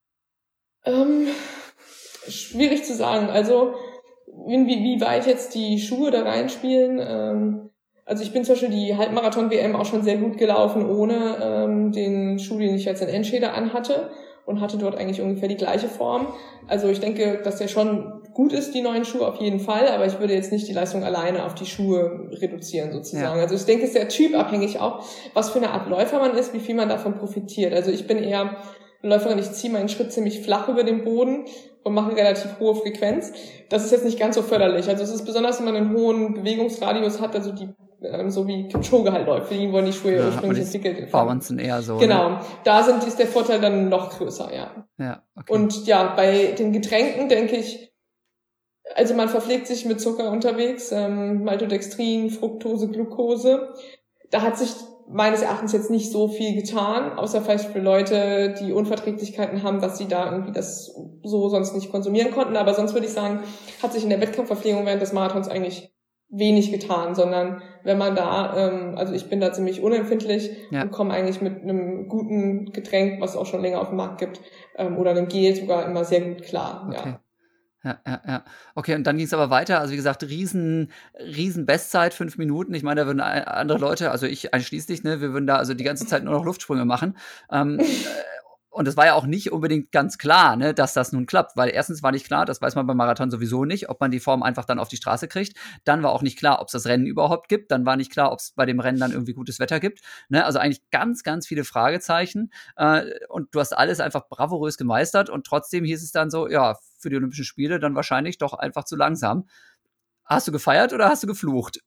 Schwierig zu sagen. Also wie weit jetzt die Schuhe da reinspielen. Also ich bin zum Beispiel die Halbmarathon-WM auch schon sehr gut gelaufen, ohne den Schuh, den ich jetzt in Enschede anhatte, und hatte dort eigentlich ungefähr die gleiche Form. Also ich denke, dass der schon gut ist, die neuen Schuhe auf jeden Fall, aber ich würde jetzt nicht die Leistung alleine auf die Schuhe reduzieren sozusagen. Ja. Also ich denke, es ist sehr typabhängig auch, was für eine Art Läufer man ist, wie viel man davon profitiert. Also ich bin eher eine Läuferin, ich ziehe meinen Schritt ziemlich flach über den Boden und mache eine relativ hohe Frequenz. Das ist jetzt nicht ganz so förderlich. Also es ist besonders, wenn man einen hohen Bewegungsradius hat, also die so wie Kipchoge halt läuft, für ihn wurden die Schuhe ursprünglich entwickelt. Performance eher so. Genau, ne? Da ist der Vorteil dann noch größer, ja. Ja, okay. Und ja, bei den Getränken denke ich, also man verpflegt sich mit Zucker unterwegs, Maltodextrin, Fructose, Glucose. Da hat sich meines Erachtens jetzt nicht so viel getan, außer vielleicht für Leute, die Unverträglichkeiten haben, dass sie da irgendwie das so sonst nicht konsumieren konnten. Aber sonst würde ich sagen, hat sich in der Wettkampfverpflegung während des Marathons eigentlich wenig getan, sondern wenn man da, also ich bin da ziemlich unempfindlich und komme eigentlich mit einem guten Getränk, was es auch schon länger auf dem Markt gibt, oder einem Gel sogar immer sehr gut klar. Okay. Ja. Okay, und dann ging es aber weiter. Also wie gesagt, riesen Bestzeit, 5 Minuten. Ich meine, da würden andere Leute, also ich einschließlich, ne, wir würden da also die ganze Zeit nur noch Luftsprünge machen. Und es war ja auch nicht unbedingt ganz klar, ne, dass das nun klappt, weil erstens war nicht klar, das weiß man beim Marathon sowieso nicht, ob man die Form einfach dann auf die Straße kriegt. Dann war auch nicht klar, ob es das Rennen überhaupt gibt. Dann war nicht klar, ob es bei dem Rennen dann irgendwie gutes Wetter gibt. Ne, also eigentlich ganz, ganz viele Fragezeichen. Und du hast alles einfach bravourös gemeistert. Und trotzdem hieß es dann so, ja, für die Olympischen Spiele dann wahrscheinlich doch einfach zu langsam. Hast du gefeiert oder hast du geflucht?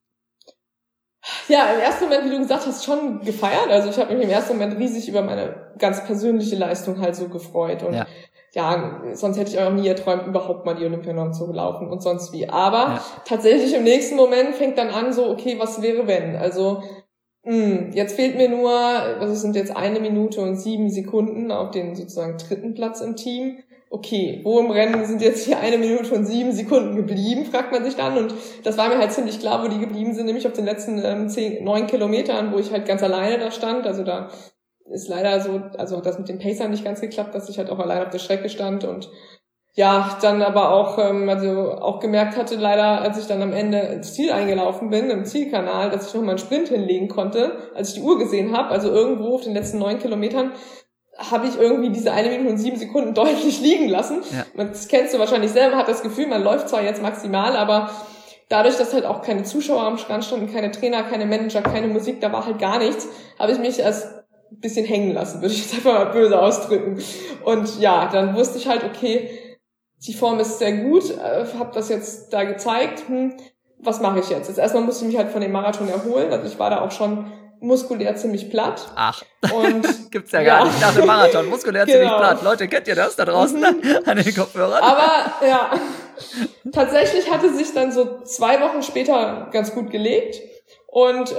Ja, im ersten Moment, wie du gesagt hast, schon gefeiert. Also ich habe mich im ersten Moment riesig über meine ganz persönliche Leistung halt so gefreut. Und ja sonst hätte ich auch nie erträumt, überhaupt mal die Olympianorm zu laufen und sonst wie. Aber tatsächlich im nächsten Moment fängt dann an so, okay, was wäre wenn? Also jetzt fehlt mir nur, also es sind jetzt 1 Minute und 7 Sekunden auf den sozusagen 3. Platz im Team. Okay, wo im Rennen sind jetzt hier 1 Minute und 7 Sekunden geblieben, fragt man sich dann. Und das war mir halt ziemlich klar, wo die geblieben sind, nämlich auf den letzten 9 Kilometern, wo ich halt ganz alleine da stand. Also da ist leider so, also hat das mit den Pacern nicht ganz geklappt, dass ich halt auch alleine auf der Strecke stand. Und ja, dann aber auch, also auch gemerkt hatte leider, als ich dann am Ende ins Ziel eingelaufen bin, im Zielkanal, dass ich noch mal einen Sprint hinlegen konnte, als ich die Uhr gesehen habe. Also irgendwo auf den letzten 9 Kilometern habe ich irgendwie diese 1 Minute und 7 Sekunden deutlich liegen lassen. Ja. Das kennst du wahrscheinlich selber, hat das Gefühl, man läuft zwar jetzt maximal, aber dadurch, dass halt auch keine Zuschauer am Strand standen, keine Trainer, keine Manager, keine Musik, da war halt gar nichts, habe ich mich als ein bisschen hängen lassen, würde ich jetzt einfach mal böse ausdrücken. Und ja, dann wusste ich halt, okay, die Form ist sehr gut, habe das jetzt da gezeigt, was mache ich jetzt? Jetzt erstmal musste ich mich halt von dem Marathon erholen, also ich war da auch schon muskulär ziemlich platt. Ach, und gibt's ja gar nicht nach dem Marathon. Muskulär ziemlich platt. Leute, kennt ihr das da draußen an den Kopfhörern? Aber ja, tatsächlich hatte sich dann so 2 Wochen später ganz gut gelegt. Und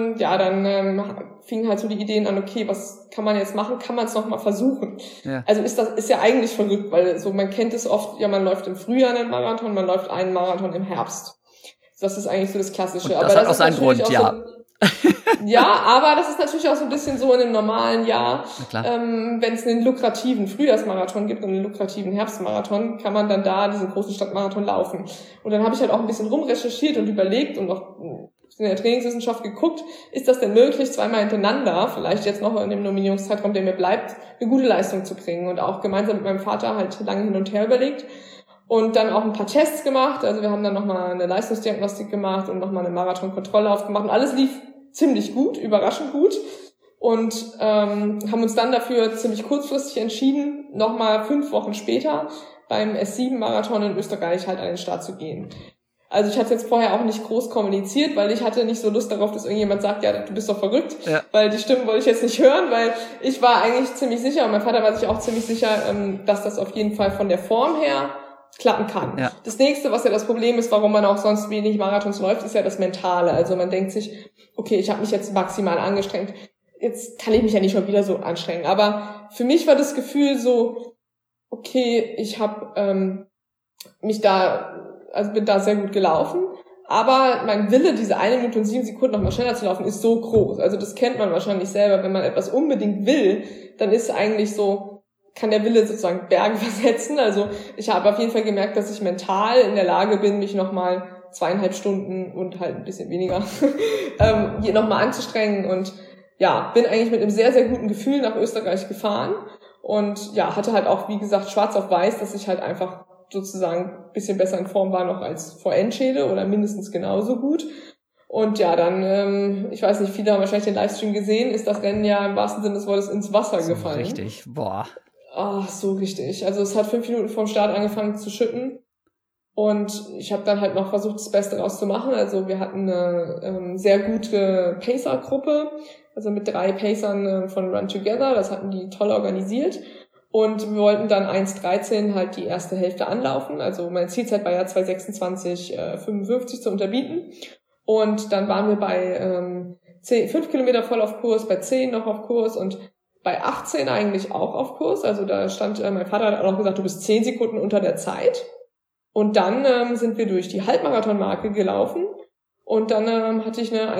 dann fingen halt so die Ideen an, okay, was kann man jetzt machen? Kann man es noch mal versuchen? Ja. Also ist ja eigentlich verrückt, weil so man kennt es oft, ja, man läuft im Frühjahr einen Marathon, man läuft einen Marathon im Herbst. Das ist eigentlich so das Klassische. Und das hat auch seinen Grund, ja. Ja, aber das ist natürlich auch so ein bisschen so in einem normalen Jahr. Wenn es einen lukrativen Frühjahrsmarathon gibt und einen lukrativen Herbstmarathon, kann man dann da diesen großen Stadtmarathon laufen. Und dann habe ich halt auch ein bisschen rumrecherchiert und überlegt und auch in der Trainingswissenschaft geguckt, ist das denn möglich, 2-mal hintereinander, vielleicht jetzt noch in dem Nominierungszeitraum, der mir bleibt, eine gute Leistung zu bringen. Und auch gemeinsam mit meinem Vater halt lange hin und her überlegt. Und dann auch ein paar Tests gemacht. Also wir haben dann nochmal eine Leistungsdiagnostik gemacht und nochmal eine Marathon-Kontrolle aufgemacht. Und alles lief ziemlich gut, überraschend gut. Und haben uns dann dafür ziemlich kurzfristig entschieden, nochmal 5 Wochen später beim S7-Marathon in Österreich halt an den Start zu gehen. Also ich hatte jetzt vorher auch nicht groß kommuniziert, weil ich hatte nicht so Lust darauf, dass irgendjemand sagt, ja, du bist doch verrückt. Ja. Weil die Stimmen wollte ich jetzt nicht hören, weil ich war eigentlich ziemlich sicher und mein Vater war sich auch ziemlich sicher, dass das auf jeden Fall von der Form her klappen kann. Ja. Das nächste, was ja das Problem ist, warum man auch sonst wenig Marathons läuft, ist ja das Mentale. Also man denkt sich, okay, ich habe mich jetzt maximal angestrengt. jetzt kann ich mich ja nicht schon wieder so anstrengen. Aber für mich war das Gefühl so, okay, ich habe bin da sehr gut gelaufen. Aber mein Wille, diese 1 Minute und 7 Sekunden noch mal schneller zu laufen, ist so groß. Also das kennt man wahrscheinlich selber. Wenn man etwas unbedingt will, dann ist eigentlich so, kann der Wille sozusagen Berge versetzen. Also ich habe auf jeden Fall gemerkt, dass ich mental in der Lage bin, mich noch mal 2,5 Stunden und halt ein bisschen weniger hier noch mal anzustrengen. Und ja, bin eigentlich mit einem sehr, sehr guten Gefühl nach Österreich gefahren. Und ja, hatte halt auch, wie gesagt, schwarz auf weiß, dass ich halt einfach sozusagen ein bisschen besser in Form war noch als vor Endschede oder mindestens genauso gut. Und ja, dann, ich weiß nicht, viele haben wahrscheinlich den Livestream gesehen, ist das Rennen ja im wahrsten Sinne des Wortes ins Wasser so gefallen. Richtig, boah. Ach, so richtig. Also es hat 5 Minuten vorm Start angefangen zu schütten. Und ich habe dann halt noch versucht, das Beste daraus zu machen. Also wir hatten eine sehr gute Pacer-Gruppe, also mit 3 Pacern von Run Together. Das hatten die toll organisiert. Und wir wollten dann 1,13 halt die erste Hälfte anlaufen. Also meine Zielzeit war ja 2,26,55 zu unterbieten. Und dann waren wir bei 5 Kilometer voll auf Kurs, bei 10 noch auf Kurs und bei 18 eigentlich auch auf Kurs. Also da stand, mein Vater hat auch noch gesagt, du bist 10 Sekunden unter der Zeit. Und dann sind wir durch die Halbmarathon-Marke gelaufen. Und dann hatte ich eine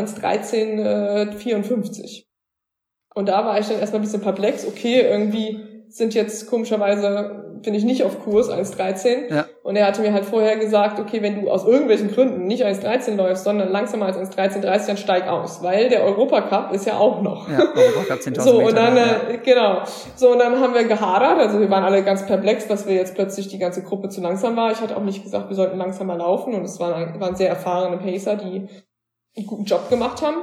1,13,54. Und da war ich dann erstmal ein bisschen perplex. Okay, irgendwie sind jetzt komischerweise, bin ich nicht auf Kurs 1,13. Ja. Und er hatte mir halt vorher gesagt, okay, wenn du aus irgendwelchen Gründen nicht 1,13 läufst, sondern langsamer als 1,13,30, dann steig aus. Weil der Europacup ist ja auch noch. Ja, Europacup 10.000 so, Meter. und dann, genau. So, und dann haben wir gehadert. Also wir waren alle ganz perplex, dass wir jetzt plötzlich die ganze Gruppe zu langsam war. Ich hatte auch nicht gesagt, wir sollten langsamer laufen. Und es waren sehr erfahrene Pacer, die einen guten Job gemacht haben.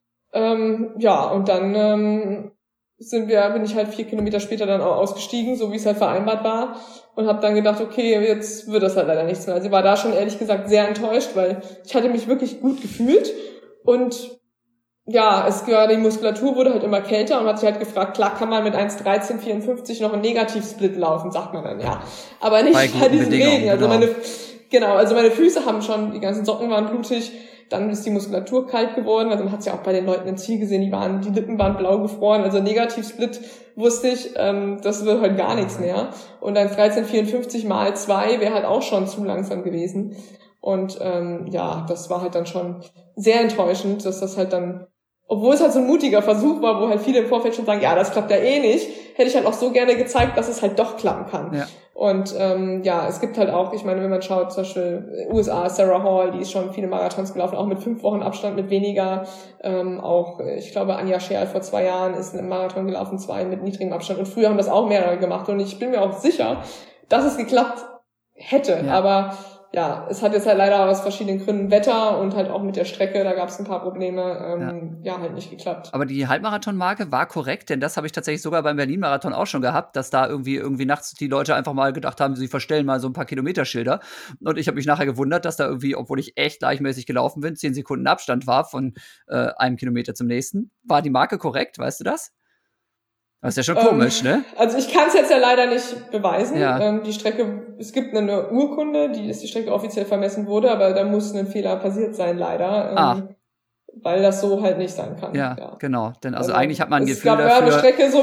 Ja, und dann bin ich halt 4 Kilometer später dann auch ausgestiegen, so wie es halt vereinbart war, und habe dann gedacht, okay, jetzt wird das halt leider nichts mehr. Also ich war da schon ehrlich gesagt sehr enttäuscht, weil ich hatte mich wirklich gut gefühlt und ja, die Muskulatur wurde halt immer kälter und hat sich halt gefragt, klar kann man mit 1,13,54 noch einen Negativsplit laufen, sagt man dann, ja. Aber nicht bei diesem Regen. Also meine Füße haben schon, die ganzen Socken waren blutig. Dann ist die Muskulatur kalt geworden, also man hat es ja auch bei den Leuten im Ziel gesehen, die Lippen waren blau gefroren, also Negativsplit wusste ich, das wird halt gar nichts mehr. Und dann 13,54 mal 2 wäre halt auch schon zu langsam gewesen. Und ja, das war halt dann schon sehr enttäuschend, dass das halt dann, obwohl es halt so ein mutiger Versuch war, wo halt viele im Vorfeld schon sagen, ja, das klappt ja eh nicht, hätte ich halt auch so gerne gezeigt, dass es halt doch klappen kann. Ja. Und ja, es gibt halt auch, ich meine, wenn man schaut, zum Beispiel USA, Sarah Hall, die ist schon viele Marathons gelaufen, auch mit 5 Wochen Abstand, mit weniger. Auch, ich glaube, Anja Scherl vor 2 Jahren ist einen Marathon gelaufen, 2 mit niedrigem Abstand. Und früher haben das auch mehrere gemacht. Und ich bin mir auch sicher, dass es geklappt hätte. Ja. Aber ja, es hat jetzt halt leider aus verschiedenen Gründen Wetter und halt auch mit der Strecke, da gab es ein paar Probleme, ja, halt nicht geklappt. Aber die Halbmarathon-Marke war korrekt, denn das habe ich tatsächlich sogar beim Berlin-Marathon auch schon gehabt, dass da irgendwie nachts die Leute einfach mal gedacht haben, sie verstellen mal so ein paar Kilometerschilder. Und ich habe mich nachher gewundert, dass da irgendwie, obwohl ich echt gleichmäßig gelaufen bin, 10 Sekunden Abstand war von einem Kilometer zum nächsten. War die Marke korrekt, weißt du das? Das ist ja schon komisch, ne? Also ich kann es jetzt ja leider nicht beweisen. Ja. Die Strecke, es gibt eine Urkunde, dass die Strecke offiziell vermessen wurde, aber da muss ein Fehler passiert sein, leider. Weil das so halt nicht sein kann. Ja. Genau. Denn also eigentlich hat man ein Gefühl dafür. Es gab eine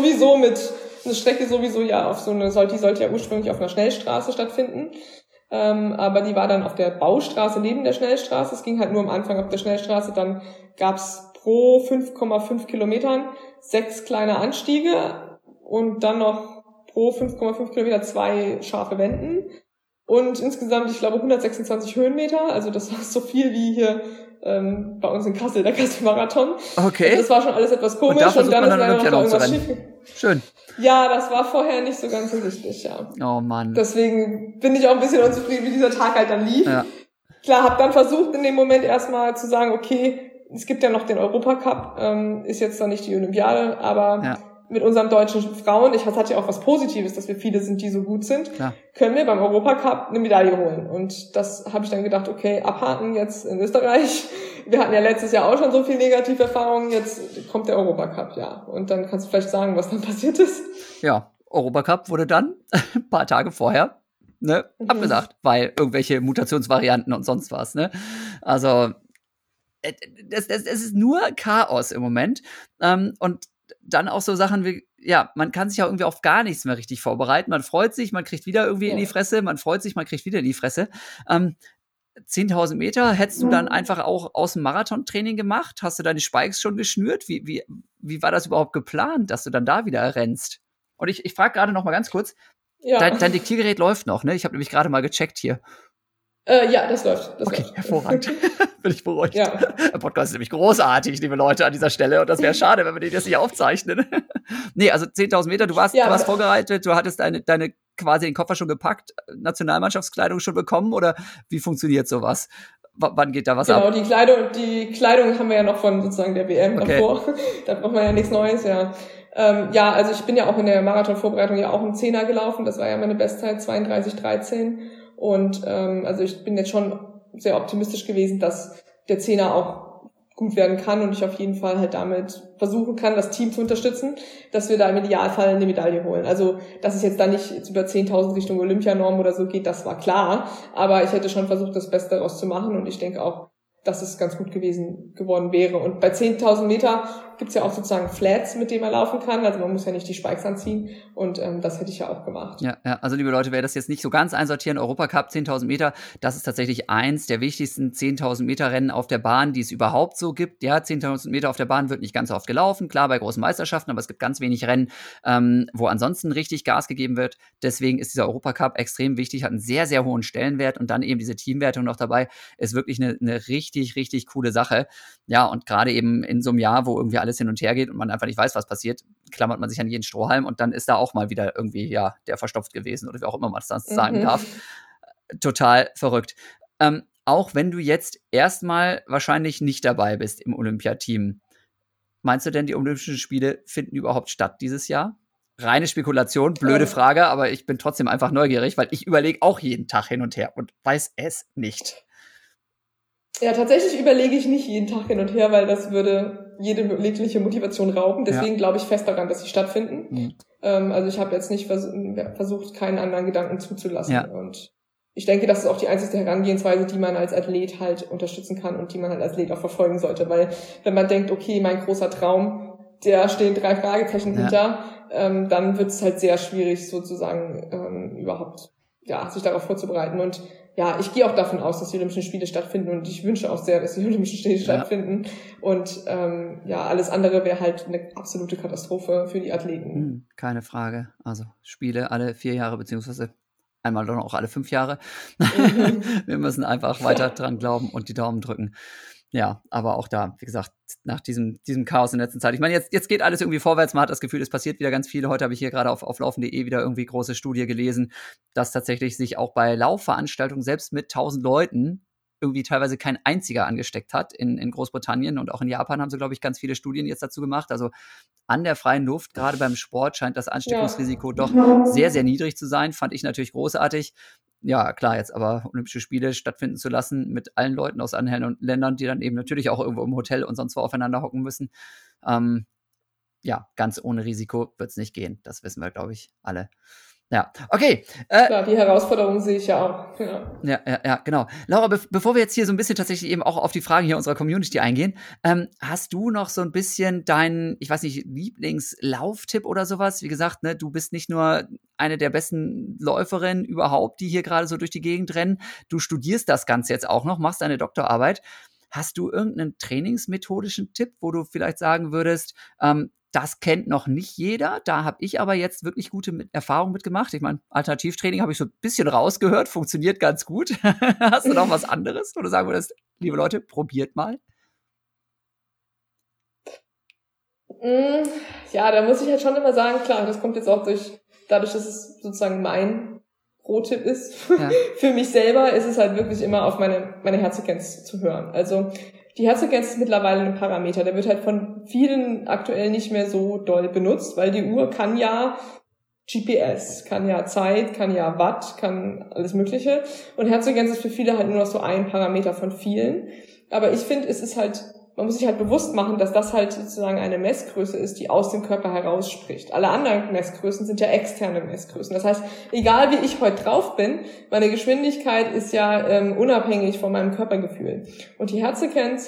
Strecke sowieso ja auf so eine, die sollte ja ursprünglich auf einer Schnellstraße stattfinden. Aber die war dann auf der Baustraße neben der Schnellstraße. Es ging halt nur am Anfang auf der Schnellstraße. Dann gab's pro 5,5 Kilometern 6 kleine Anstiege und dann noch pro 5,5 Kilometer 2 scharfe Wenden. Und insgesamt, ich glaube, 126 Höhenmeter. Also das war so viel wie hier bei uns in Kassel, der Kassel-Marathon. Okay. Also das war schon alles etwas komisch. Und dann ist leider noch irgendwas schief. Schön. Ja, das war vorher nicht so ganz ersichtlich, ja. Oh Mann. Deswegen bin ich auch ein bisschen unzufrieden, wie dieser Tag halt dann lief. Ja. Klar, habe dann versucht in dem Moment erstmal zu sagen, okay, es gibt ja noch den Europacup, ist jetzt dann nicht die Olympiade, aber mit unseren deutschen Frauen, das hat ja auch was Positives, dass wir viele sind, die so gut sind, können wir beim Europacup eine Medaille holen. Und das habe ich dann gedacht, okay, abhaken jetzt in Österreich. Wir hatten ja letztes Jahr auch schon so viel Negativerfahrungen, jetzt kommt der Europacup, ja. Und dann kannst du vielleicht sagen, was dann passiert ist. Ja, Europacup wurde dann ein paar Tage vorher abgesagt, weil irgendwelche Mutationsvarianten und sonst was, ne? Also das ist nur Chaos im Moment. Und dann auch so Sachen wie, ja, man kann sich ja irgendwie auf gar nichts mehr richtig vorbereiten. Man freut sich, man kriegt wieder irgendwie in die Fresse, man freut sich, man kriegt wieder in die Fresse. 10.000 Meter hättest du dann einfach auch aus dem Marathontraining gemacht? Hast du deine Spikes schon geschnürt? Wie war das überhaupt geplant, dass du dann da wieder rennst? Und ich frage gerade noch mal ganz kurz, dein Diktiergerät läuft noch, ne? Ich habe nämlich gerade mal gecheckt hier. Ja, das läuft. Okay, hervorragend. Bin ich beruhigt. Ja. Der Podcast ist nämlich großartig, liebe Leute, an dieser Stelle. Und das wäre schade, wenn wir den jetzt nicht aufzeichnen. Nee, also 10.000 Meter, du warst vorbereitet, du hattest deine quasi den Koffer schon gepackt, Nationalmannschaftskleidung schon bekommen, oder wie funktioniert sowas? Wann geht da was ab? Genau, die Kleidung haben wir ja noch von sozusagen der WM davor. Da braucht man ja nichts Neues, ja. Also ich bin ja auch in der Marathonvorbereitung ja auch im 10er gelaufen. Das war ja meine Bestzeit, 32,13. Und also ich bin jetzt schon sehr optimistisch gewesen, dass der 10er auch gut werden kann und ich auf jeden Fall halt damit versuchen kann, das Team zu unterstützen, dass wir da im Idealfall eine Medaille holen. Also, dass es jetzt da nicht jetzt über 10.000 Richtung Olympianorm oder so geht, das war klar. Aber ich hätte schon versucht, das Beste daraus zu machen und ich denke auch, dass es ganz gut geworden wäre. Und bei 10.000 Meter gibt's ja auch sozusagen Flats, mit denen man laufen kann. Also man muss ja nicht die Spikes anziehen. Und das hätte ich ja auch gemacht. Ja, also liebe Leute, wer das jetzt nicht so ganz einsortieren, Europacup 10.000 Meter, das ist tatsächlich eins der wichtigsten 10.000 Meter Rennen auf der Bahn, die es überhaupt so gibt. Ja, 10.000 Meter auf der Bahn wird nicht ganz so oft gelaufen. Klar, bei großen Meisterschaften, aber es gibt ganz wenig Rennen, wo ansonsten richtig Gas gegeben wird. Deswegen ist dieser Europacup extrem wichtig, hat einen sehr, sehr hohen Stellenwert und dann eben diese Teamwertung noch dabei, ist wirklich eine richtig, richtig coole Sache. Ja, und gerade eben in so einem Jahr, wo irgendwie alles hin und her geht und man einfach nicht weiß, was passiert, klammert man sich an jeden Strohhalm und dann ist da auch mal wieder irgendwie, ja, der verstopft gewesen oder wie auch immer man das sagen darf. Total verrückt. Auch wenn du jetzt erstmal wahrscheinlich nicht dabei bist im Olympiateam, meinst du denn, die Olympischen Spiele finden überhaupt statt dieses Jahr? Reine Spekulation, blöde Frage, aber ich bin trotzdem einfach neugierig, weil ich überlege auch jeden Tag hin und her und weiß es nicht. Ja, tatsächlich überlege ich nicht jeden Tag hin und her, weil das würde jede jegliche Motivation rauben. Deswegen glaube ich fest daran, dass sie stattfinden. Also ich habe jetzt nicht versucht, keinen anderen Gedanken zuzulassen. Ja. Und ich denke, das ist auch die einzige Herangehensweise, die man als Athlet halt unterstützen kann und die man halt als Athlet auch verfolgen sollte. Weil wenn man denkt, okay, mein großer Traum, da stehen 3 Fragezeichen hinter, dann wird es halt sehr schwierig, sozusagen überhaupt sich darauf vorzubereiten. Und ja, ich gehe auch davon aus, dass die Olympischen Spiele stattfinden und ich wünsche auch sehr, dass die Olympischen Spiele stattfinden. Und alles andere wäre halt eine absolute Katastrophe für die Athleten. Keine Frage. Also Spiele alle 4 Jahre, beziehungsweise einmal dann auch alle 5 Jahre. Wir müssen einfach weiter dran glauben und die Daumen drücken. Ja, aber auch da, wie gesagt, nach diesem Chaos in der letzten Zeit. Ich meine, jetzt geht alles irgendwie vorwärts. Man hat das Gefühl, es passiert wieder ganz viel. Heute habe ich hier gerade auf laufen.de wieder irgendwie große Studie gelesen, dass tatsächlich sich auch bei Laufveranstaltungen selbst mit 1.000 Leuten irgendwie teilweise kein einziger angesteckt hat. In Großbritannien und auch in Japan haben sie, glaube ich, ganz viele Studien jetzt dazu gemacht. Also an der freien Luft, gerade beim Sport, scheint das Ansteckungsrisiko doch sehr, sehr niedrig zu sein. Fand ich natürlich großartig. Ja, klar, jetzt aber Olympische Spiele stattfinden zu lassen mit allen Leuten aus anderen Ländern, die dann eben natürlich auch irgendwo im Hotel und sonst wo aufeinander hocken müssen. Ganz ohne Risiko wird es nicht gehen. Das wissen wir, glaube ich, alle. Ja, okay. Klar, die Herausforderung sehe ich ja auch. Ja, genau. Laura, bevor wir jetzt hier so ein bisschen tatsächlich eben auch auf die Fragen hier unserer Community eingehen, hast du noch so ein bisschen deinen, ich weiß nicht, Lieblingslauftipp oder sowas? Wie gesagt, ne, du bist nicht nur eine der besten Läuferinnen überhaupt, die hier gerade so durch die Gegend rennen. Du studierst das Ganze jetzt auch noch, machst deine Doktorarbeit. Hast du irgendeinen trainingsmethodischen Tipp, wo du vielleicht sagen würdest, das kennt noch nicht jeder, da habe ich aber jetzt wirklich gute Erfahrungen mitgemacht. Ich meine, Alternativtraining habe ich so ein bisschen rausgehört, funktioniert ganz gut. Hast du noch was anderes, wo du sagen würdest, liebe Leute, probiert mal? Ja, da muss ich halt schon immer sagen, klar, das kommt jetzt auch dadurch, dass es sozusagen mein Pro-Tipp ist. Für mich selber ist es halt wirklich immer auf meine Herzfrequenz zu hören. Also die Herzfrequenz ist mittlerweile ein Parameter. Der wird halt von vielen aktuell nicht mehr so doll benutzt, weil die Uhr kann ja GPS, kann ja Zeit, kann ja Watt, kann alles Mögliche. Und Herzfrequenz ist für viele halt nur noch so ein Parameter von vielen. Aber ich finde, es ist halt, man muss sich halt bewusst machen, dass das halt sozusagen eine Messgröße ist, die aus dem Körper herausspricht. Alle anderen Messgrößen sind ja externe Messgrößen. Das heißt, egal wie ich heute drauf bin, meine Geschwindigkeit ist ja unabhängig von meinem Körpergefühl. Und die Herzfrequenz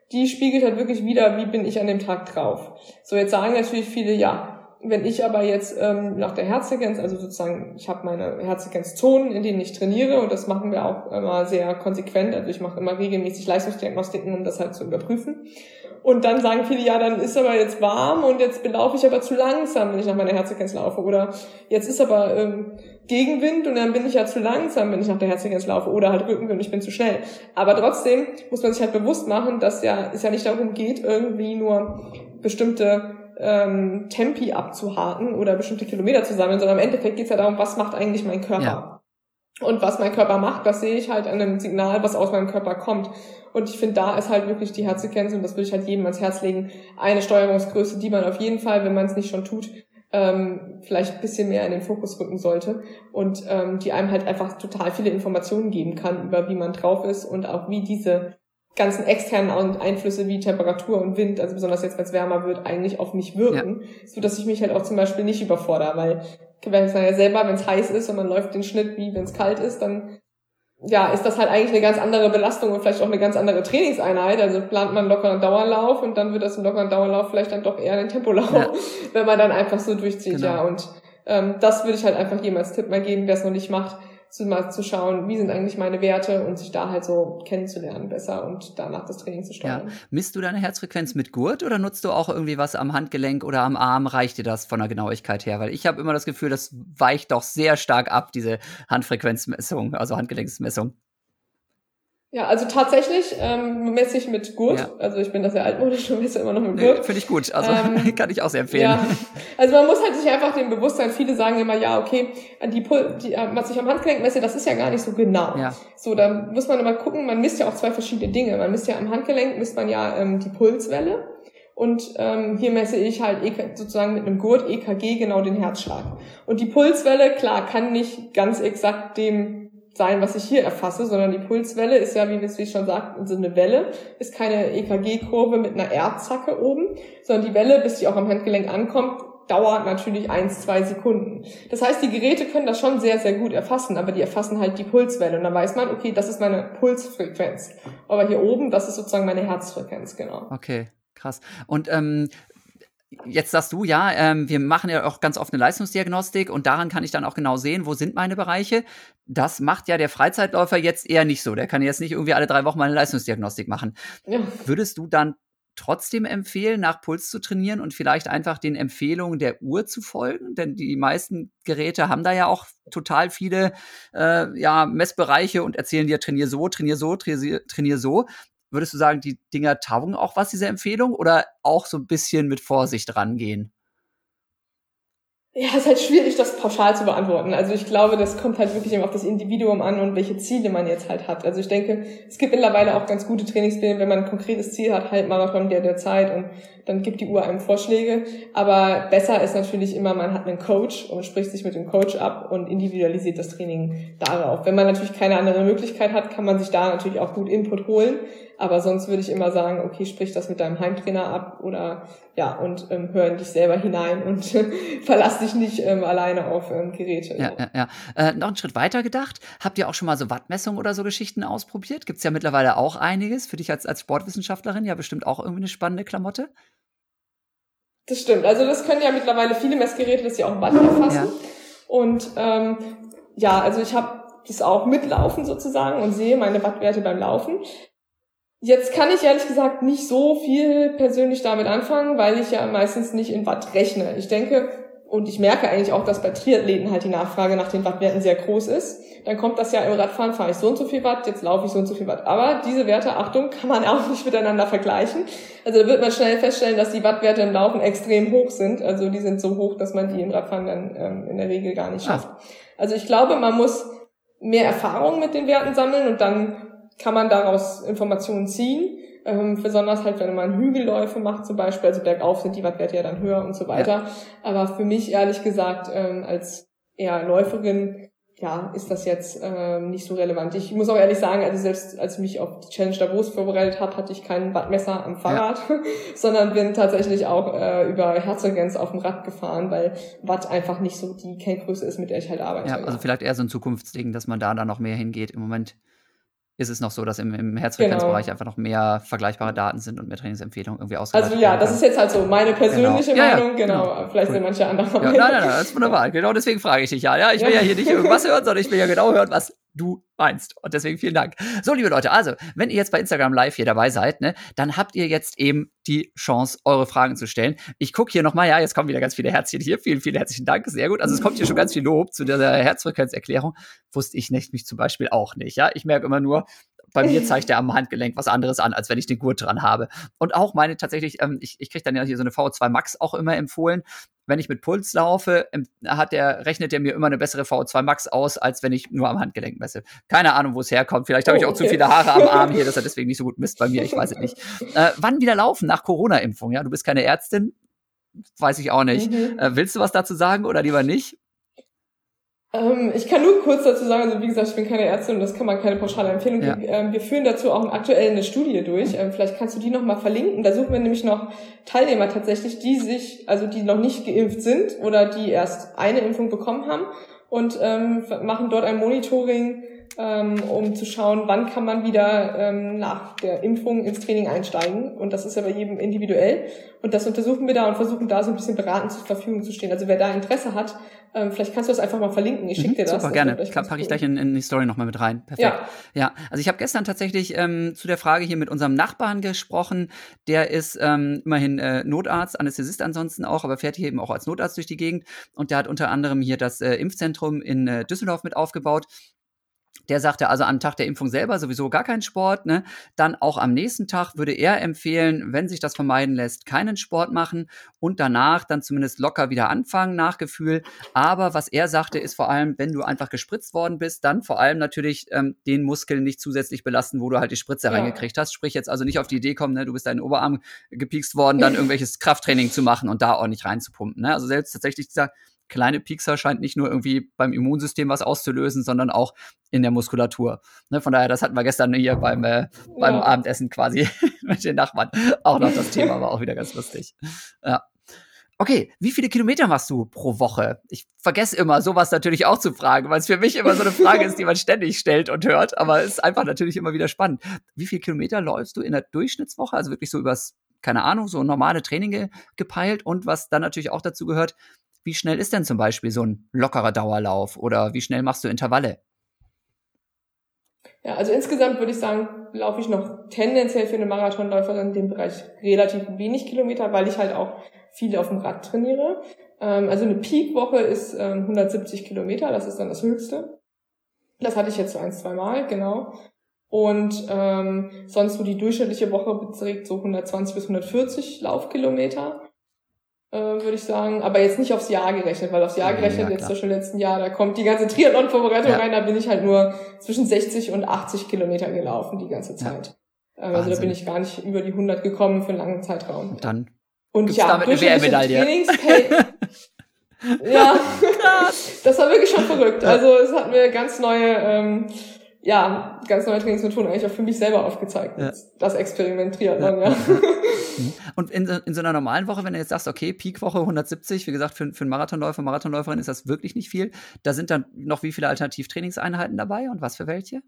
die spiegelt halt wirklich wider, wie bin ich an dem Tag drauf. So, jetzt sagen natürlich viele, ja, wenn ich aber jetzt nach der Herzfrequenz, also sozusagen, ich habe meine Herzfrequenzzonen, in denen ich trainiere, und das machen wir auch immer sehr konsequent, also ich mache immer regelmäßig Leistungsdiagnostiken, um das halt zu überprüfen. Und dann sagen viele, ja, dann ist aber jetzt warm und jetzt belaufe ich aber zu langsam, wenn ich nach meiner Herzfrequenz laufe. Oder jetzt ist aber Gegenwind und dann bin ich ja zu langsam, wenn ich nach der Herzfrequenz laufe. Oder halt Rückenwind und ich bin zu schnell. Aber trotzdem muss man sich halt bewusst machen, dass es ja nicht darum geht, irgendwie nur bestimmte Tempi abzuhaken oder bestimmte Kilometer zu sammeln, sondern im Endeffekt geht es ja darum, was macht eigentlich mein Körper. Ja. Und was mein Körper macht, das sehe ich halt an einem Signal, was aus meinem Körper kommt. Und ich finde, da ist halt wirklich die Herzfrequenz, und das würde ich halt jedem ans Herz legen, eine Steuerungsgröße, die man auf jeden Fall, wenn man es nicht schon tut, vielleicht ein bisschen mehr in den Fokus rücken sollte und die einem halt einfach total viele Informationen geben kann, über wie man drauf ist und auch wie diese ganzen externen Einflüsse wie Temperatur und Wind, also besonders jetzt, wenn es wärmer wird, eigentlich auf mich wirken, so dass ich mich halt auch zum Beispiel nicht überfordere, weil wenn es ja selber, wenn es heiß ist und man läuft den Schnitt wie wenn es kalt ist, dann ja, ist das halt eigentlich eine ganz andere Belastung und vielleicht auch eine ganz andere Trainingseinheit. Also plant man einen lockeren Dauerlauf und dann wird das im lockeren Dauerlauf vielleicht dann doch eher ein Tempolauf, wenn man dann einfach so durchzieht, genau. Ja. Und das würde ich halt einfach jedem als Tipp mal geben, wer es noch nicht macht, mal zu schauen, wie sind eigentlich meine Werte und sich da halt so kennenzulernen besser und danach das Training zu steuern. Ja. Misst du deine Herzfrequenz mit Gurt oder nutzt du auch irgendwie was am Handgelenk oder am Arm? Reicht dir das von der Genauigkeit her? Weil ich habe immer das Gefühl, das weicht doch sehr stark ab, diese Handfrequenzmessung, also Handgelenksmessung. Ja, also tatsächlich messe ich mit Gurt. Ja. Also ich bin das ja altmodisch und messe immer noch mit Gurt. Finde ich gut. Also kann ich auch sehr empfehlen. Ja. Also man muss halt sich einfach dem bewusst sein. Viele sagen immer, ja, okay, was ich am Handgelenk messe, das ist ja gar nicht so genau. Ja. So, da muss man immer gucken, man misst ja auch zwei verschiedene Dinge. Man misst ja am Handgelenk, misst man ja die Pulswelle. Und hier messe ich halt sozusagen mit einem Gurt EKG genau den Herzschlag. Und die Pulswelle, klar, kann nicht ganz exakt dem sein, was ich hier erfasse, sondern die Pulswelle ist ja, wie wir es schon sagten, so eine Welle, ist keine EKG-Kurve mit einer R-Zacke oben, sondern die Welle, bis die auch am Handgelenk ankommt, dauert natürlich 1-2 Sekunden. Das heißt, die Geräte können das schon sehr, sehr gut erfassen, aber die erfassen halt die Pulswelle und dann weiß man, okay, das ist meine Pulsfrequenz. Aber hier oben, das ist sozusagen meine Herzfrequenz, genau. Okay, krass. Und jetzt sagst du, ja, wir machen ja auch ganz oft eine Leistungsdiagnostik und daran kann ich dann auch genau sehen, wo sind meine Bereiche. Das macht ja der Freizeitläufer jetzt eher nicht so. Der kann jetzt nicht irgendwie alle 3 Wochen mal eine Leistungsdiagnostik machen. Ja. Würdest du dann trotzdem empfehlen, nach Puls zu trainieren und vielleicht einfach den Empfehlungen der Uhr zu folgen? Denn die meisten Geräte haben da ja auch total viele Messbereiche und erzählen dir, trainier so, trainier so, trainier so. Würdest du sagen, die Dinger taugen auch was, diese Empfehlung, oder auch so ein bisschen mit Vorsicht rangehen? Ja, ist halt schwierig, das pauschal zu beantworten. Also ich glaube, das kommt halt wirklich immer auf das Individuum an und welche Ziele man jetzt halt hat. Also ich denke, es gibt mittlerweile auch ganz gute Trainingspläne, wenn man ein konkretes Ziel hat, halt Marathon der Zeit, und dann gibt die Uhr einem Vorschläge. Aber besser ist natürlich immer, man hat einen Coach und spricht sich mit dem Coach ab und individualisiert das Training darauf. Wenn man natürlich keine andere Möglichkeit hat, kann man sich da natürlich auch gut Input holen. Aber sonst würde ich immer sagen, okay, sprich das mit deinem Heimtrainer ab oder hör in dich selber hinein und verlass dich nicht alleine auf Geräte. Ja. Noch einen Schritt weiter gedacht. Habt ihr auch schon mal so Wattmessungen oder so Geschichten ausprobiert? Gibt's ja mittlerweile auch einiges. Für dich als Sportwissenschaftlerin ja bestimmt auch irgendwie eine spannende Klamotte. Das stimmt. Also das können ja mittlerweile viele Messgeräte, dass sie auch Watt erfassen. Ja. Und also ich habe das auch mitlaufen sozusagen und sehe meine Wattwerte beim Laufen. Jetzt kann ich ehrlich gesagt nicht so viel persönlich damit anfangen, weil ich ja meistens nicht in Watt rechne. Ich denke, und ich merke eigentlich auch, dass bei Triathleten halt die Nachfrage nach den Wattwerten sehr groß ist. Dann kommt das ja im Radfahren, fahre ich so und so viel Watt, jetzt laufe ich so und so viel Watt. Aber diese Werte, Achtung, kann man auch nicht miteinander vergleichen. Also da wird man schnell feststellen, dass die Wattwerte im Laufen extrem hoch sind. Also die sind so hoch, dass man die im Radfahren dann in der Regel gar nicht schafft. Also ich glaube, man muss mehr Erfahrung mit den Werten sammeln und dann kann man daraus Informationen ziehen, besonders halt, wenn man Hügelläufe macht zum Beispiel, also bergauf sind die Wattwerte ja dann höher und so weiter. Ja. Aber für mich ehrlich gesagt, als eher Läuferin, ist das jetzt nicht so relevant. Ich muss auch ehrlich sagen, also selbst als ich mich auf die Challenge Davos vorbereitet habe, hatte ich keinen Wattmesser am Fahrrad, sondern bin tatsächlich auch über Herzfrequenz auf dem Rad gefahren, weil Watt einfach nicht so die Kenngröße ist, mit der ich halt arbeite. Ja, also vielleicht eher so ein Zukunftsding, dass man da noch mehr hingeht im Moment. ist es noch so, dass im Herzfrequenzbereich einfach noch mehr vergleichbare Daten sind und mehr Trainingsempfehlungen irgendwie Also ja, das ist jetzt halt so meine persönliche Meinung, genau. Vielleicht sind manche andere Nein, das ist wunderbar. Genau deswegen frage ich dich ja. Ich will ja hier nicht irgendwas hören, sondern ich will ja genau hören, was du meinst. Und deswegen vielen Dank. So, liebe Leute, also, wenn ihr jetzt bei Instagram Live hier dabei seid, ne, dann habt ihr jetzt eben die Chance, eure Fragen zu stellen. Ich gucke hier nochmal, jetzt kommen wieder ganz viele Herzchen hier. Vielen, vielen herzlichen Dank, sehr gut. Also es kommt hier schon ganz viel Lob zu dieser Herzfrequenzerklärung. Wusste ich mich zum Beispiel auch nicht, ja. Ich merke immer nur, bei mir zeigt der am Handgelenk was anderes an, als wenn ich den Gurt dran habe. Und auch meine tatsächlich, ich kriege dann ja hier so eine VO2 Max auch immer empfohlen. Wenn ich mit Puls laufe, rechnet der mir immer eine bessere VO2 Max aus, als wenn ich nur am Handgelenk messe. Keine Ahnung, wo es herkommt. Vielleicht habe ich auch zu viele Haare am Arm hier, dass er deswegen nicht so gut misst bei mir. Ich weiß es nicht. Wann wieder laufen? Nach Corona-Impfung? Ja, du bist keine Ärztin. Weiß ich auch nicht. Willst du was dazu sagen oder lieber nicht? Ich kann nur kurz dazu sagen, also wie gesagt, ich bin keine Ärztin und das kann man keine pauschale Empfehlung geben. Wir führen dazu auch aktuell eine Studie durch. Vielleicht kannst du die nochmal verlinken. Da suchen wir nämlich noch Teilnehmer tatsächlich, die noch nicht geimpft sind oder die erst eine Impfung bekommen haben und machen dort ein Monitoring, um zu schauen, wann kann man wieder nach der Impfung ins Training einsteigen. Und das ist ja bei jedem individuell. Und das untersuchen wir da und versuchen da so ein bisschen beratend zur Verfügung zu stehen. Also wer da Interesse hat, vielleicht kannst du das einfach mal verlinken. Ich schicke dir das. Super, gerne. Packe ich gleich in die Story nochmal mit rein. Perfekt. Ja, also ich habe gestern tatsächlich zu der Frage hier mit unserem Nachbarn gesprochen. Der ist immerhin Notarzt, Anästhesist ansonsten auch, aber fährt hier eben auch als Notarzt durch die Gegend. Und der hat unter anderem hier das Impfzentrum in Düsseldorf mit aufgebaut. Der sagte also am Tag der Impfung selber sowieso gar keinen Sport, ne? Dann auch am nächsten Tag würde er empfehlen, wenn sich das vermeiden lässt, keinen Sport machen und danach dann zumindest locker wieder anfangen, nach Gefühl. Aber was er sagte, ist vor allem, wenn du einfach gespritzt worden bist, dann vor allem natürlich den Muskeln nicht zusätzlich belasten, wo du halt die Spritze reingekriegt hast. Sprich jetzt also nicht auf die Idee kommen, ne? Du bist deinen Oberarm gepiekst worden, dann irgendwelches Krafttraining zu machen und da ordentlich reinzupumpen, ne? Also selbst tatsächlich dieser kleine Piekser scheint nicht nur irgendwie beim Immunsystem was auszulösen, sondern auch in der Muskulatur. Ne, von daher, das hatten wir gestern hier beim Abendessen quasi mit den Nachbarn. Auch noch das Thema, war auch wieder ganz lustig. Ja. Okay, wie viele Kilometer machst du pro Woche? Ich vergesse immer, sowas natürlich auch zu fragen, weil es für mich immer so eine Frage ist, die man ständig stellt und hört, aber es ist einfach natürlich immer wieder spannend. Wie viele Kilometer läufst du in der Durchschnittswoche? Also wirklich so übers, keine Ahnung, so normale Training gepeilt und was dann natürlich auch dazu gehört, wie schnell ist denn zum Beispiel so ein lockerer Dauerlauf oder wie schnell machst du Intervalle? Ja, also insgesamt würde ich sagen, laufe ich noch tendenziell für eine Marathonläuferin in dem Bereich relativ wenig Kilometer, weil ich halt auch viel auf dem Rad trainiere. Also eine Peak-Woche ist 170 Kilometer, das ist dann das Höchste. Das hatte ich jetzt so 1-2 Mal, genau. Und sonst so die durchschnittliche Woche beträgt so 120 bis 140 Laufkilometer. Würde ich sagen, aber jetzt nicht aufs Jahr gerechnet, weil aufs Jahr gerechnet, jetzt zum letzten Jahr, da kommt die ganze Triathlon-Vorbereitung rein, da bin ich halt nur zwischen 60 und 80 Kilometer gelaufen die ganze Zeit. Also da bin ich gar nicht über die 100 gekommen für einen langen Zeitraum. Und gibt's damit eine WM-Medaille. Ja, das war wirklich schon verrückt. Also es hat mir ganz neue Trainingsmethoden eigentlich auch für mich selber aufgezeigt. Das Experiment Triathlon, Und in so einer normalen Woche, wenn du jetzt sagst, okay, Peakwoche 170, wie gesagt, für einen Marathonläufer, Marathonläuferin ist das wirklich nicht viel. Da sind dann noch wie viele Alternativtrainingseinheiten dabei und was für welche?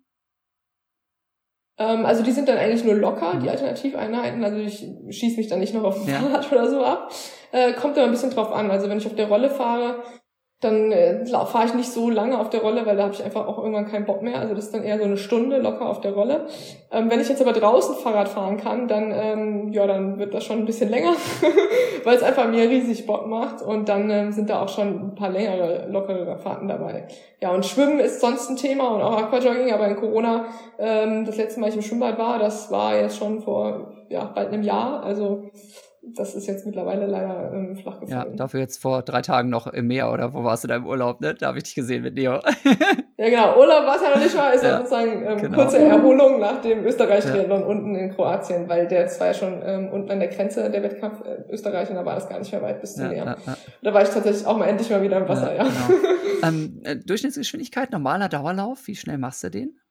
Also die sind dann eigentlich nur locker, die Alternativeinheiten. Also ich schieße mich dann nicht noch auf dem Fahrrad oder so ab. Kommt immer ein bisschen drauf an. Also wenn ich auf der Rolle fahre, dann fahre ich nicht so lange auf der Rolle, weil da habe ich einfach auch irgendwann keinen Bock mehr. Also das ist dann eher so eine Stunde locker auf der Rolle. Wenn ich jetzt aber draußen Fahrrad fahren kann, dann dann wird das schon ein bisschen länger, weil es einfach mir riesig Bock macht. Und dann sind da auch schon ein paar längere, lockere Fahrten dabei. Ja, und Schwimmen ist sonst ein Thema und auch Aquajogging, aber in Corona, das letzte Mal ich im Schwimmbad war, das war jetzt schon vor bald einem Jahr. Also das ist jetzt mittlerweile leider flach gefallen. Ja, dafür jetzt vor 3 Tagen noch im Meer, oder wo warst du da im Urlaub, ne? Da habe ich dich gesehen mit Neo. Ja, genau. Urlaub war es ja noch nicht mal, ist ja sozusagen kurze Erholung nach dem Österreich-Triathlon unten in Kroatien, weil das war ja schon unten an der Grenze der Wettkampf Österreich und da war das gar nicht mehr weit bis zum Meer. Da war ich tatsächlich auch mal endlich mal wieder im Wasser, Genau. Durchschnittsgeschwindigkeit, normaler Dauerlauf, wie schnell machst du den?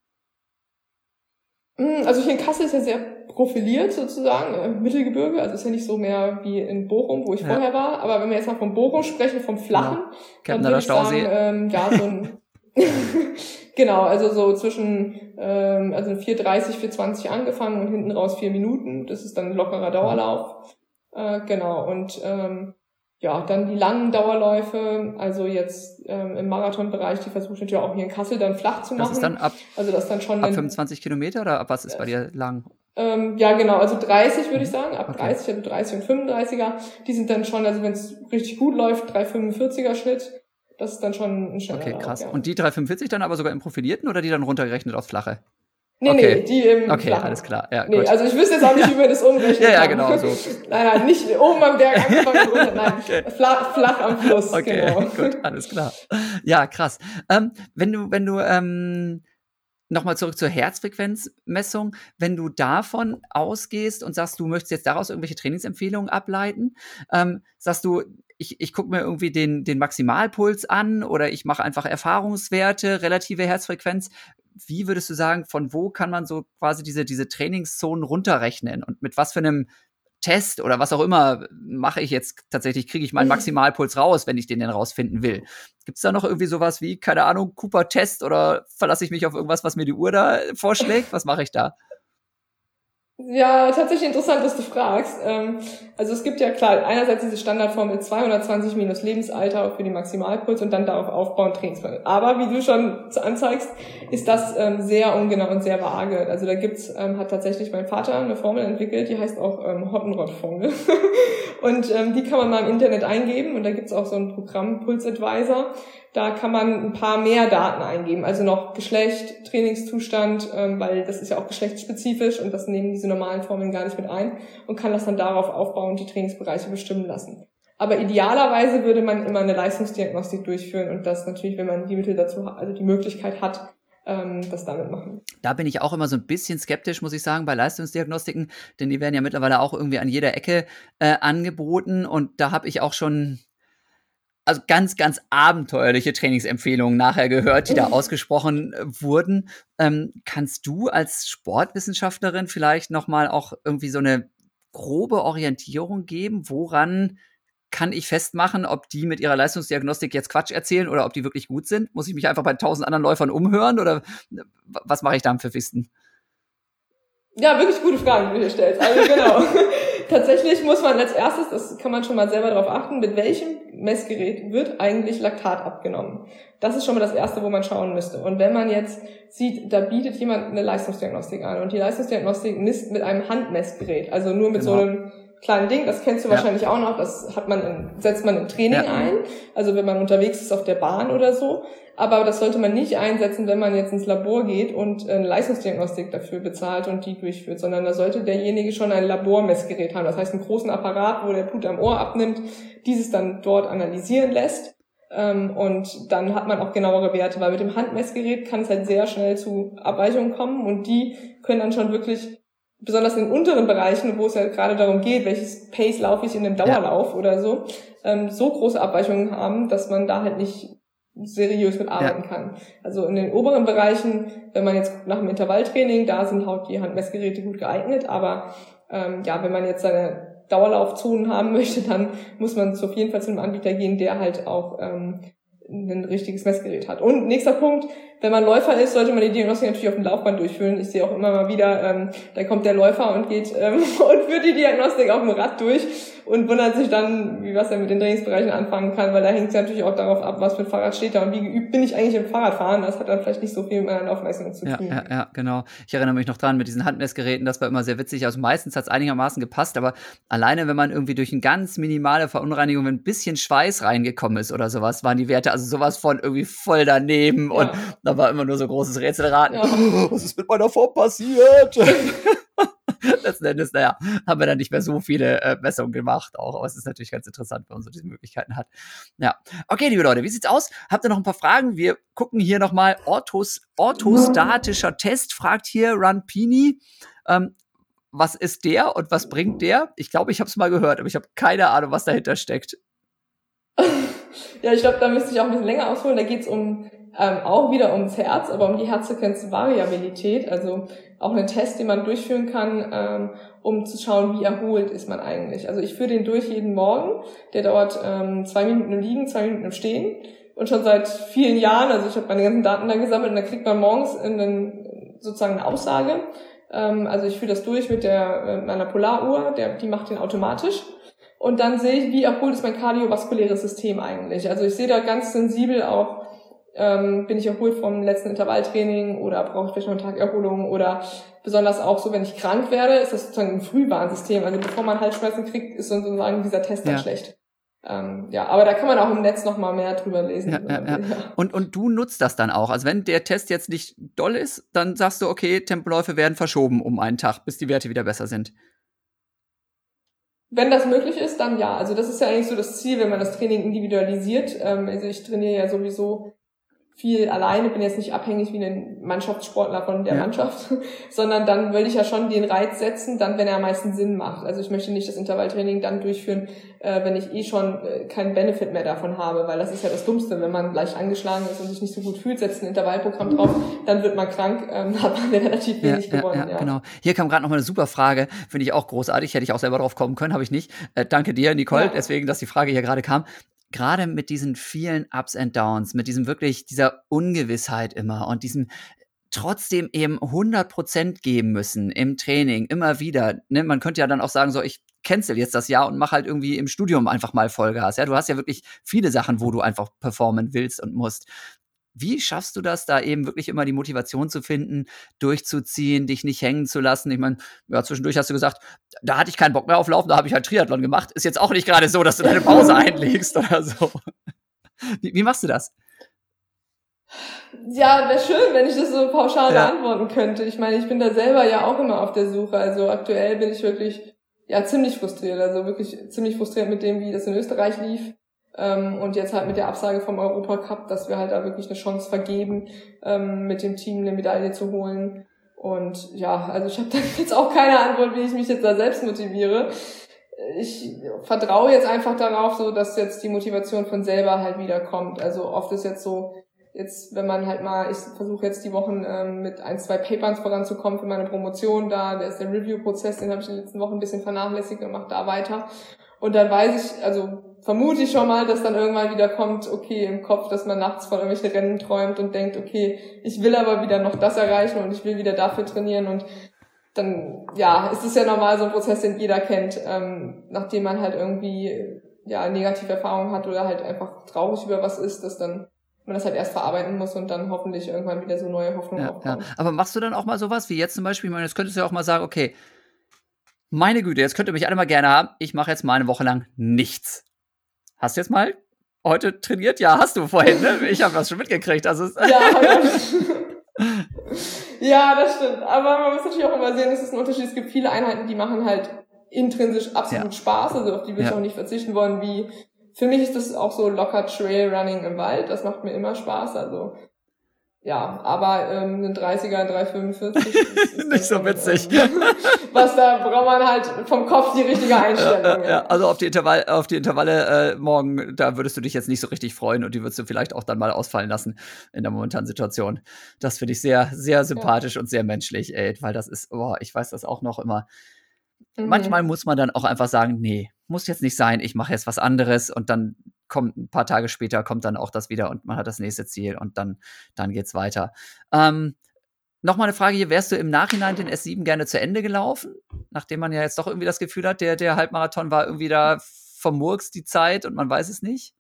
Also hier in Kassel ist ja sehr profiliert sozusagen, Mittelgebirge, also ist ja nicht so mehr wie in Bochum, wo ich vorher war, aber wenn wir jetzt mal von Bochum sprechen, vom Flachen, dann würde ich sagen, so ein Genau, also so zwischen also 4:30, 4:20 angefangen und hinten raus 4 Minuten. Das ist dann ein lockerer Dauerlauf. Genau, und ja, dann die langen Dauerläufe, also jetzt im Marathonbereich, die versuche ich natürlich auch hier in Kassel dann flach zu machen. Das ist dann ab, also das dann schon ab 25 Kilometer oder ab was ist bei dir lang? Ja, genau, also 30 würde ich sagen, ab Okay. 30, also 30 und 35er, die sind dann schon, also wenn es richtig gut läuft, 3:45er Schnitt, das ist dann schon ein schneller Okay, Lauf, krass. ja. Und die 3:45 dann aber sogar im Profilierten oder die dann runtergerechnet aufs Flache? Nee, Okay. die im Okay, Flachen. alles klar. Ja, Nee, gut. also ich wüsste jetzt auch nicht, wie wir das umrechnen Ja, kann. genau so. Nein, nicht oben am Berg angefangen und runter, nein, Okay. flach am Fluss, Okay, genau. gut, alles klar. Ja, krass. Wenn du nochmal zurück zur Herzfrequenzmessung, wenn du davon ausgehst und sagst, du möchtest jetzt daraus irgendwelche Trainingsempfehlungen ableiten, sagst du, ich gucke mir irgendwie den Maximalpuls an oder ich mache einfach Erfahrungswerte, relative Herzfrequenz. Wie würdest du sagen, von wo kann man so quasi diese Trainingszonen runterrechnen und mit was für einem Test oder was auch immer mache ich jetzt tatsächlich, kriege ich meinen Maximalpuls raus, wenn ich den denn rausfinden will? Gibt's da noch irgendwie sowas wie, keine Ahnung, Cooper-Test oder verlasse ich mich auf irgendwas, was mir die Uhr da vorschlägt? Was mache ich da? Ja, tatsächlich interessant, dass du fragst. Also es gibt ja klar einerseits diese Standardformel 220 minus Lebensalter für die Maximalpuls und dann darauf aufbauen Trainingsplan. Aber wie du schon anzeigst, ist das sehr ungenau und sehr vage. Also da hat tatsächlich mein Vater eine Formel entwickelt, die heißt auch Hottenrott-Formel. Und die kann man mal im Internet eingeben und da gibt's auch so ein Programm, Pulse Advisor. Da kann man ein paar mehr Daten eingeben, also noch Geschlecht, Trainingszustand, weil das ist ja auch geschlechtsspezifisch und das nehmen diese normalen Formeln gar nicht mit ein und kann das dann darauf aufbauen und die Trainingsbereiche bestimmen lassen. Aber idealerweise würde man immer eine Leistungsdiagnostik durchführen und das natürlich, wenn man die Mittel dazu hat, also die Möglichkeit hat, das damit machen. Da bin ich auch immer so ein bisschen skeptisch, muss ich sagen, bei Leistungsdiagnostiken, denn die werden ja mittlerweile auch irgendwie an jeder Ecke angeboten und da habe ich auch schon also ganz, ganz abenteuerliche Trainingsempfehlungen nachher gehört, die da ausgesprochen wurden. Kannst du als Sportwissenschaftlerin vielleicht noch mal auch irgendwie so eine grobe Orientierung geben, woran kann ich festmachen, ob die mit ihrer Leistungsdiagnostik jetzt Quatsch erzählen oder ob die wirklich gut sind? Muss ich mich einfach bei 1000 anderen Läufern umhören oder was mache ich da am pfiffigsten? Ja, wirklich gute Fragen, die du hier stellst. Also genau. Tatsächlich muss man als erstes, das kann man schon mal selber darauf achten, mit welchem Messgerät wird eigentlich Laktat abgenommen. Das ist schon mal das Erste, wo man schauen müsste. Und wenn man jetzt sieht, da bietet jemand eine Leistungsdiagnostik an und die Leistungsdiagnostik misst mit einem Handmessgerät, also nur mit so einem kleinen Ding, das kennst du wahrscheinlich auch noch, das setzt man im Training ein, also wenn man unterwegs ist auf der Bahn oder so. Aber das sollte man nicht einsetzen, wenn man jetzt ins Labor geht und eine Leistungsdiagnostik dafür bezahlt und die durchführt, sondern da sollte derjenige schon ein Labormessgerät haben. Das heißt, einen großen Apparat, wo der Blut am Ohr abnimmt, dieses dann dort analysieren lässt. Und dann hat man auch genauere Werte, weil mit dem Handmessgerät kann es halt sehr schnell zu Abweichungen kommen und die können dann schon wirklich, besonders in den unteren Bereichen, wo es ja gerade darum geht, welches Pace laufe ich in einem Dauerlauf oder so, so große Abweichungen haben, dass man da halt nicht seriös mitarbeiten kann. Also in den oberen Bereichen, wenn man jetzt nach dem Intervalltraining, da sind halt die Handmessgeräte gut geeignet, aber wenn man jetzt seine Dauerlaufzonen haben möchte, dann muss man auf jeden Fall zu einem Anbieter gehen, der halt auch ein richtiges Messgerät hat. Und nächster Punkt, wenn man Läufer ist, sollte man die Diagnostik natürlich auf dem Laufband durchführen. Ich sehe auch immer mal wieder, da kommt der Läufer und geht und führt die Diagnostik auf dem Rad durch und wundert sich dann, was er mit den Trainingsbereichen anfangen kann, weil da hängt es ja natürlich auch darauf ab, was für ein Fahrrad steht da und wie geübt bin ich eigentlich im Fahrradfahren. Das hat dann vielleicht nicht so viel mit meiner Laufleistung zu tun. Ja, genau. Ich erinnere mich noch dran mit diesen Handmessgeräten, das war immer sehr witzig. Also meistens hat es einigermaßen gepasst, aber alleine, wenn man irgendwie durch eine ganz minimale Verunreinigung, wenn ein bisschen Schweiß reingekommen ist oder sowas, waren die Werte also sowas von irgendwie voll daneben und da war immer nur so großes Rätselraten. Ja. Was ist mit meiner Form passiert? Letzten Endes, haben wir dann nicht mehr so viele Messungen gemacht auch, aber es ist natürlich ganz interessant, wenn man so diese Möglichkeiten hat. Ja, okay, liebe Leute, wie sieht's aus? Habt ihr noch ein paar Fragen? Wir gucken hier nochmal, orthostatischer Test, fragt hier Runpini. Was ist der und was bringt der? Ich glaube, ich habe es mal gehört, aber ich habe keine Ahnung, was dahinter steckt. Ja, ich glaube, da müsste ich auch ein bisschen länger ausholen. Da geht's auch wieder ums Herz, aber um die Herzfrequenzvariabilität, also auch einen Test, den man durchführen kann, um zu schauen, wie erholt ist man eigentlich. Also ich führe den durch jeden Morgen, der dauert 2 Minuten im Liegen, 2 Minuten im Stehen. und schon seit vielen Jahren. Also ich habe meine ganzen Daten da gesammelt und dann kriegt man morgens sozusagen eine Aussage. Also ich führe das durch mit meiner Polaruhr, die macht den automatisch. Und dann sehe ich, wie erholt ist mein kardiovaskuläres System eigentlich. Also ich sehe da ganz sensibel auch, bin ich erholt vom letzten Intervalltraining oder brauche ich vielleicht noch einen Tag Erholung oder besonders auch so, wenn ich krank werde, ist das sozusagen ein Frühwarnsystem. Also bevor man Halsschmerzen kriegt, ist sozusagen dieser Test dann schlecht. Aber da kann man auch im Netz noch mal mehr drüber lesen. Ja. Und du nutzt das dann auch. Also wenn der Test jetzt nicht doll ist, dann sagst du, okay, Tempoläufe werden verschoben um einen Tag, bis die Werte wieder besser sind. Wenn das möglich ist, dann ja. Also das ist ja eigentlich so das Ziel, wenn man das Training individualisiert. Also ich trainiere ja sowieso viel alleine, bin jetzt nicht abhängig wie ein Mannschaftssportler von der Mannschaft, sondern dann will ich ja schon den Reiz setzen, dann, wenn er am meisten Sinn macht. Also ich möchte nicht das Intervalltraining dann durchführen, wenn ich schon keinen Benefit mehr davon habe, weil das ist ja das Dummste, wenn man leicht angeschlagen ist und sich nicht so gut fühlt, setzt ein Intervallprogramm drauf, dann wird man krank, hat man relativ wenig gewonnen. Ja, genau. Hier kam gerade noch mal eine super Frage, finde ich auch großartig, hätte ich auch selber drauf kommen können, habe ich nicht. Danke dir, Nicole, deswegen, dass die Frage hier gerade kam. Gerade mit diesen vielen Ups and Downs, mit diesem wirklich, dieser Ungewissheit immer und diesem trotzdem eben 100% geben müssen im Training, immer wieder. Ne? Man könnte ja dann auch sagen, so, ich cancel jetzt das Jahr und mach halt irgendwie im Studium einfach mal Vollgas. Ja, du hast ja wirklich viele Sachen, wo du einfach performen willst und musst. Wie schaffst du das, da eben wirklich immer die Motivation zu finden, durchzuziehen, dich nicht hängen zu lassen? Ich meine, ja, zwischendurch hast du gesagt, da hatte ich keinen Bock mehr auf Laufen, da habe ich halt Triathlon gemacht. Ist jetzt auch nicht gerade so, dass du deine Pause einlegst oder so. Wie machst du das? Ja, wäre schön, wenn ich das so pauschal beantworten könnte. Ich meine, ich bin da selber ja auch immer auf der Suche. Also aktuell bin ich wirklich ziemlich frustriert. Also wirklich ziemlich frustriert mit dem, wie das in Österreich lief. Und jetzt halt mit der Absage vom Europacup, dass wir halt da wirklich eine Chance vergeben, mit dem Team eine Medaille zu holen. Und ja, also ich habe da jetzt auch keine Antwort, wie ich mich jetzt da selbst motiviere. Ich vertraue jetzt einfach darauf, so dass jetzt die Motivation von selber halt wieder kommt. Also oft ist jetzt so, wenn man halt mal, ich versuche jetzt die Wochen mit 1-2 Papers voranzukommen für meine Promotion, da ist der Review-Prozess, den habe ich in den letzten Wochen ein bisschen vernachlässigt und mache da weiter. Und dann weiß ich, also vermute ich schon mal, dass dann irgendwann wieder kommt, okay, im Kopf, dass man nachts von irgendwelchen Rennen träumt und denkt, okay, ich will aber wieder noch das erreichen und ich will wieder dafür trainieren und dann, ist es ja normal so ein Prozess, den jeder kennt, nachdem man halt irgendwie, negative Erfahrungen hat oder halt einfach traurig über was ist, dass dann man das halt erst verarbeiten muss und dann hoffentlich irgendwann wieder so neue Hoffnung aufkommt. Ja. Aber machst du dann auch mal sowas, wie jetzt zum Beispiel, ich meine, jetzt könntest du ja auch mal sagen, okay, meine Güte, jetzt könnt ihr mich alle mal gerne haben, ich mache jetzt mal eine Woche lang nichts. Hast du jetzt mal heute trainiert? Ja, hast du vorhin, ne? Ich habe das schon mitgekriegt. Also ja, das stimmt. Aber man muss natürlich auch immer sehen, es ist ein Unterschied. Es gibt viele Einheiten, die machen halt intrinsisch absolut Spaß, also auf die will ich auch nicht verzichten wollen, wie für mich ist das auch so locker Trailrunning im Wald, das macht mir immer Spaß, also aber ein 30er, ein 345 ist nicht so witzig. Was da braucht man halt vom Kopf die richtige Einstellung. Ja, also auf die Intervalle morgen, da würdest du dich jetzt nicht so richtig freuen und die würdest du vielleicht auch dann mal ausfallen lassen in der momentanen Situation. Das finde ich sehr, sehr sympathisch und sehr menschlich, weil das ist, ich weiß das auch noch immer. Manchmal muss man dann auch einfach sagen, nee, muss jetzt nicht sein, ich mache jetzt was anderes und dann kommt ein paar Tage später, kommt dann auch das wieder und man hat das nächste Ziel und dann geht's weiter. Nochmal eine Frage hier, wärst du im Nachhinein den S7 gerne zu Ende gelaufen? Nachdem man ja jetzt doch irgendwie das Gefühl hat, der Halbmarathon war irgendwie da vermurkst die Zeit und man weiß es nicht?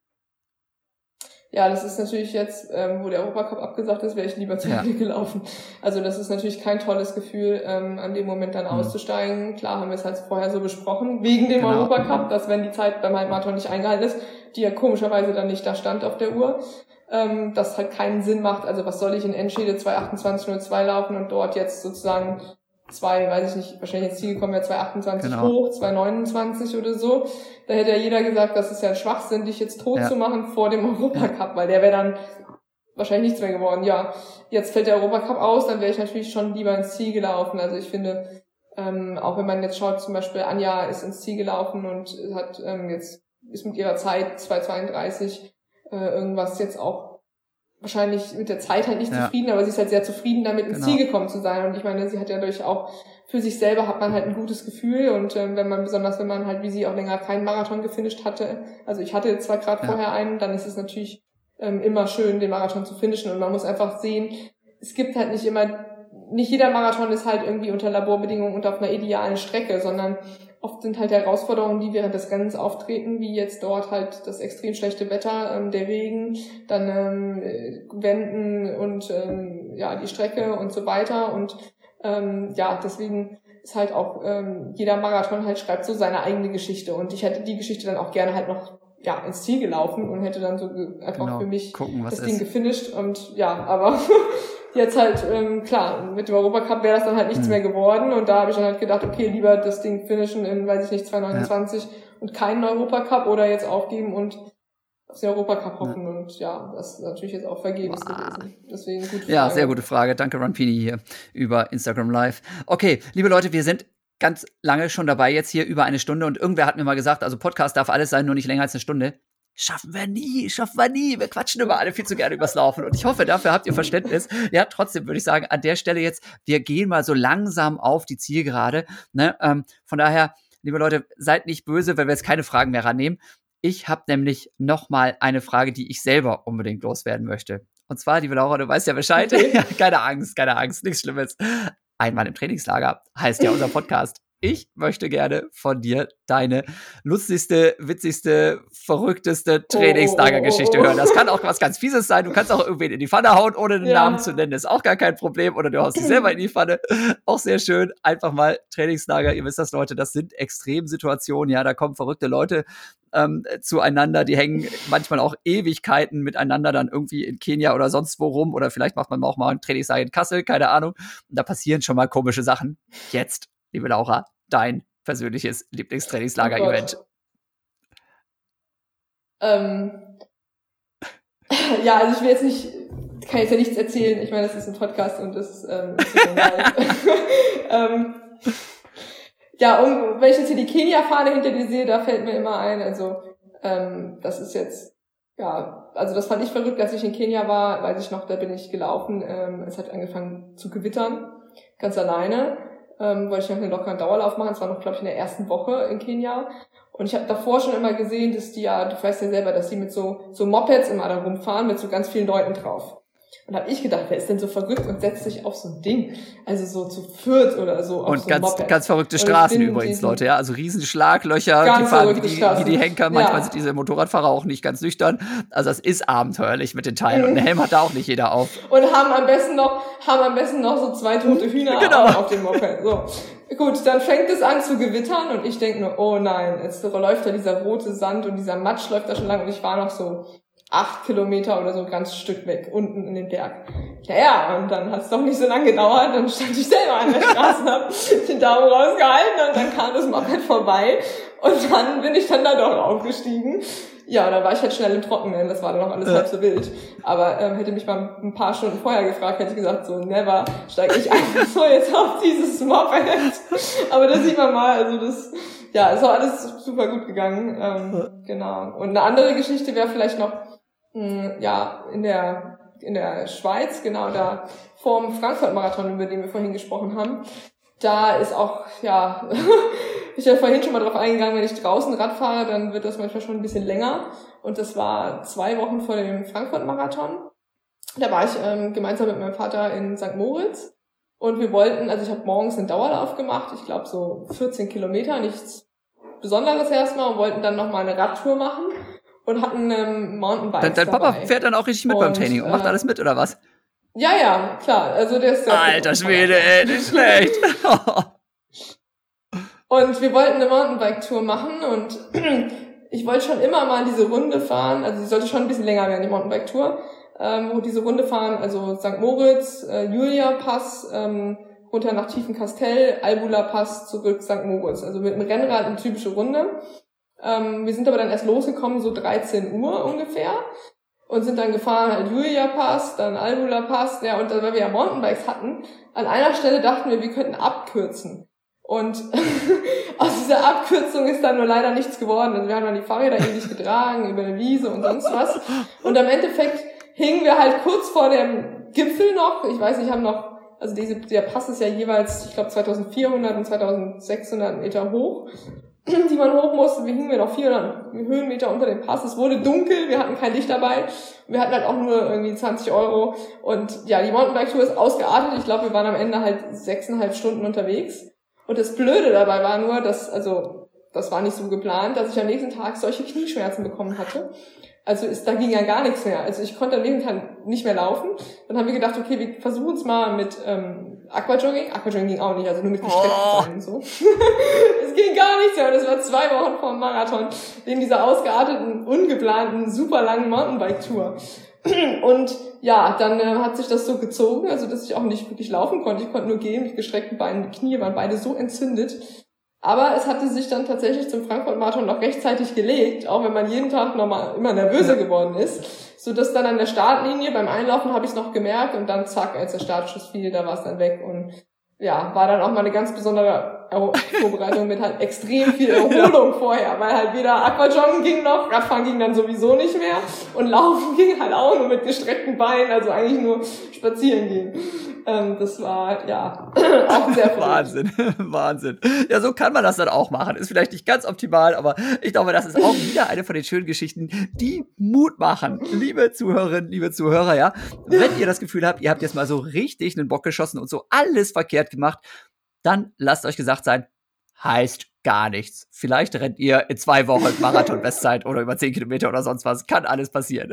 Ja, das ist natürlich jetzt, wo der Europacup abgesagt ist, wäre ich lieber zu Ende gelaufen. Also das ist natürlich kein tolles Gefühl, an dem Moment dann auszusteigen. Klar haben wir es halt vorher so besprochen, wegen dem Europacup, dass wenn die Zeit beim Halbmarathon nicht eingehalten ist, die ja komischerweise dann nicht da stand auf der Uhr, das halt keinen Sinn macht. Also was soll ich in Enschede 2:28:02 laufen und dort jetzt sozusagen wahrscheinlich ins Ziel gekommen wäre 2:28 hoch, 2:29 oder so. Da hätte ja jeder gesagt, das ist ja ein Schwachsinn, dich jetzt tot zu machen vor dem Europacup, weil der wäre dann wahrscheinlich nichts mehr geworden. Ja, jetzt fällt der Europacup aus, dann wäre ich natürlich schon lieber ins Ziel gelaufen. Also ich finde, auch wenn man jetzt schaut, zum Beispiel Anja ist ins Ziel gelaufen und hat jetzt ist mit ihrer Zeit 2:32 irgendwas jetzt auch wahrscheinlich mit der Zeit halt nicht zufrieden, aber sie ist halt sehr zufrieden damit, ins Ziel gekommen zu sein. Und ich meine, sie hat ja dadurch auch, für sich selber hat man halt ein gutes Gefühl und wenn man halt wie sie auch länger keinen Marathon gefinisht hatte, also ich hatte zwar gerade vorher einen, dann ist es natürlich immer schön den Marathon zu finishen. Und man muss einfach sehen, es gibt halt nicht jeder Marathon ist halt irgendwie unter Laborbedingungen und auf einer idealen Strecke, sondern oft sind halt Herausforderungen, die während des Rennens auftreten, wie jetzt dort halt das extrem schlechte Wetter, der Regen, dann Wenden und die Strecke und so weiter. Und deswegen ist halt auch jeder Marathon halt schreibt so seine eigene Geschichte. Und ich hätte die Geschichte dann auch gerne halt noch ins Ziel gelaufen und hätte dann so einfach für mich das Ding gefinisht. Und aber jetzt halt, klar, mit dem Europacup wäre das dann halt nichts mehr geworden. Und da habe ich dann halt gedacht, okay, lieber das Ding finishen in, 2029 und keinen Europacup oder jetzt aufgeben und auf den Europacup hoffen. Und das ist natürlich jetzt auch vergebens gewesen. Deswegen gute Frage. Ja, sehr gute Frage. Danke, Runpini hier über Instagram Live. Okay, liebe Leute, wir sind ganz lange schon dabei, jetzt hier über eine Stunde. Und irgendwer hat mir mal gesagt, also Podcast darf alles sein, nur nicht länger als eine Stunde. Schaffen wir nie. Wir quatschen immer alle viel zu gerne übers Laufen. Und ich hoffe, dafür habt ihr Verständnis. Ja, trotzdem würde ich sagen, an der Stelle jetzt, wir gehen mal so langsam auf die Zielgerade. Ne? Von daher, liebe Leute, seid nicht böse, wenn wir jetzt keine Fragen mehr rannehmen. Ich habe nämlich noch mal eine Frage, die ich selber unbedingt loswerden möchte. Und zwar, liebe Laura, du weißt ja Bescheid. Okay. Keine Angst, nichts Schlimmes. Einmal im Trainingslager heißt ja unser Podcast. Ich möchte gerne von dir deine lustigste, witzigste, verrückteste Trainingslagergeschichte hören. Das kann auch was ganz Fieses sein. Du kannst auch irgendwen in die Pfanne hauen, ohne den Namen zu nennen. Ist auch gar kein Problem. Oder du haust dich selber in die Pfanne. Auch sehr schön. Einfach mal Trainingslager. Ihr wisst das, Leute, das sind Extremsituationen. Ja, da kommen verrückte Leute zueinander. Die hängen manchmal auch Ewigkeiten miteinander dann irgendwie in Kenia oder sonst wo rum. Oder vielleicht macht man auch mal ein Trainingslager in Kassel. Keine Ahnung. Und da passieren schon mal komische Sachen. Jetzt, liebe Laura, dein persönliches Lieblingstrainingslager-Event. Also ich will jetzt nicht, kann jetzt ja nichts erzählen. Ich meine, das ist ein Podcast und das ist und wenn ich jetzt hier die Kenia-Fahne hinter dir sehe, da fällt mir immer ein, also das ist jetzt, also das fand ich verrückt, als ich in Kenia war, weiß ich noch, da bin ich gelaufen, es hat angefangen zu gewittern, ganz alleine, wollte ich noch einen lockeren Dauerlauf machen, es war noch, glaube ich, in der ersten Woche in Kenia. Und ich habe davor schon immer gesehen, dass die du weißt ja selber, dass die mit so Mopeds immer da rumfahren, mit so ganz vielen Leuten drauf. Und habe ich gedacht, wer ist denn so verrückt und setzt sich auf so ein Ding? Also so zu viert oder so auf und so ein Moped. Und ganz verrückte Straßen übrigens, Leute, ja. Also riesen Schlaglöcher, die fahren wie die Henker. Manchmal sind diese Motorradfahrer auch nicht ganz nüchtern. Also das ist abenteuerlich mit den Teilen. Und einen Helm hat da auch nicht jeder auf. Und haben am besten noch so 2 tote Hühner auf dem Moped. So. Gut, dann fängt es an zu gewittern und ich denke nur, oh nein, jetzt läuft da dieser rote Sand und dieser Matsch läuft da schon lang und ich war noch so 8 Kilometer oder so ein ganzes Stück weg, unten in den Berg. Und dann hat es doch nicht so lange gedauert, dann stand ich selber an der Straße und hab den Daumen rausgehalten und dann kam das Moped vorbei und dann bin ich dann da doch aufgestiegen. Ja, da war ich halt schnell im Trockenen, das war dann noch alles halb so wild. Aber hätte mich mal ein paar Stunden vorher gefragt, hätte ich gesagt, so never steige ich einfach so jetzt auf dieses Moped. Aber das sieht man mal, also das, ist auch alles super gut gegangen. Genau. Und eine andere Geschichte wäre vielleicht noch, in der Schweiz, genau da vorm Frankfurt-Marathon, über den wir vorhin gesprochen haben, da ist auch, ich bin vorhin schon mal drauf eingegangen, wenn ich draußen Rad fahre, dann wird das manchmal schon ein bisschen länger. Und das war 2 Wochen vor dem Frankfurt-Marathon. Da war ich gemeinsam mit meinem Vater in St. Moritz. Und wir wollten, also ich habe morgens einen Dauerlauf gemacht, ich glaube so 14 Kilometer, nichts Besonderes erstmal, und wollten dann nochmal eine Radtour machen. Und hatten Mountainbikes Dein Papa fährt dann auch richtig mit beim Training und macht alles mit, oder was? Ja, klar. Also der ist Alter Schwede, ey, nicht schlecht. Und wir wollten eine Mountainbike-Tour machen und ich wollte schon immer mal diese Runde fahren, also sie sollte schon ein bisschen länger werden, die Mountainbike-Tour, wo diese Runde fahren, also St. Moritz, Julia-Pass, runter nach Tiefenkastell, Albula-Pass, zurück St. Moritz. Also mit dem Rennrad eine typische Runde. Wir sind aber dann erst losgekommen, so 13 Uhr ungefähr, und sind dann gefahren, halt Julia-Pass, dann Albula-Pass, und weil wir ja Mountainbikes hatten, an einer Stelle dachten wir könnten abkürzen. Und aus dieser Abkürzung ist dann nur leider nichts geworden. Also wir haben dann die Fahrräder ewig getragen, über eine Wiese und sonst was. Und im Endeffekt hingen wir halt kurz vor dem Gipfel noch, ich weiß nicht, also der Pass ist ja jeweils, ich glaube 2400 und 2600 Meter hoch, die man hoch musste. Wir hingen ja noch 400 Höhenmeter unter dem Pass. Es wurde dunkel, wir hatten kein Licht dabei. Wir hatten halt auch nur irgendwie 20 Euro. Und ja, die Mountainbike-Tour ist ausgeartet. Ich glaube, wir waren am Ende halt 6,5 Stunden unterwegs. Und das Blöde dabei war nur, das war nicht so geplant, dass ich am nächsten Tag solche Knieschmerzen bekommen hatte. Also da ging ja gar nichts mehr. Also ich konnte am nächsten Tag nicht mehr laufen. Dann haben wir gedacht, okay, wir versuchen es mal mit Aquajogging. Aquajogging ging auch nicht, also nur mit gestreckten Beinen und so. Es ging gar nichts mehr. Und es war 2 Wochen vor dem Marathon, wegen dieser ausgearteten, ungeplanten, super langen Mountainbike-Tour. Und ja, dann hat sich das so gezogen, also dass ich auch nicht wirklich laufen konnte. Ich konnte nur gehen mit gestreckten Beinen. Die Knie waren beide so entzündet. Aber es hatte sich dann tatsächlich zum Frankfurt-Marathon noch rechtzeitig gelegt, auch wenn man jeden Tag nochmal immer nervöser geworden ist, so dass dann an der Startlinie beim Einlaufen habe ich es noch gemerkt und dann zack, als der Startschuss fiel, da war es dann weg und ja, war dann auch mal eine ganz besondere Vorbereitung mit halt extrem viel Erholung vorher, weil halt weder Aquajoggen ging noch, Radfahren ging dann sowieso nicht mehr und Laufen ging halt auch nur mit gestreckten Beinen, also eigentlich nur spazieren gehen. Das war, ja, auch sehr Wahnsinn, Wahnsinn. Ja, so kann man das dann auch machen. Ist vielleicht nicht ganz optimal, aber ich glaube, das ist auch wieder eine von den schönen Geschichten, die Mut machen. Liebe Zuhörerinnen, liebe Zuhörer, ja, wenn ihr das Gefühl habt, ihr habt jetzt mal so richtig einen Bock geschossen und so alles verkehrt gemacht, dann lasst euch gesagt sein, heißt gar nichts. Vielleicht rennt ihr in 2 Wochen Marathon-Bestzeit oder über 10 Kilometer oder sonst was. Kann alles passieren.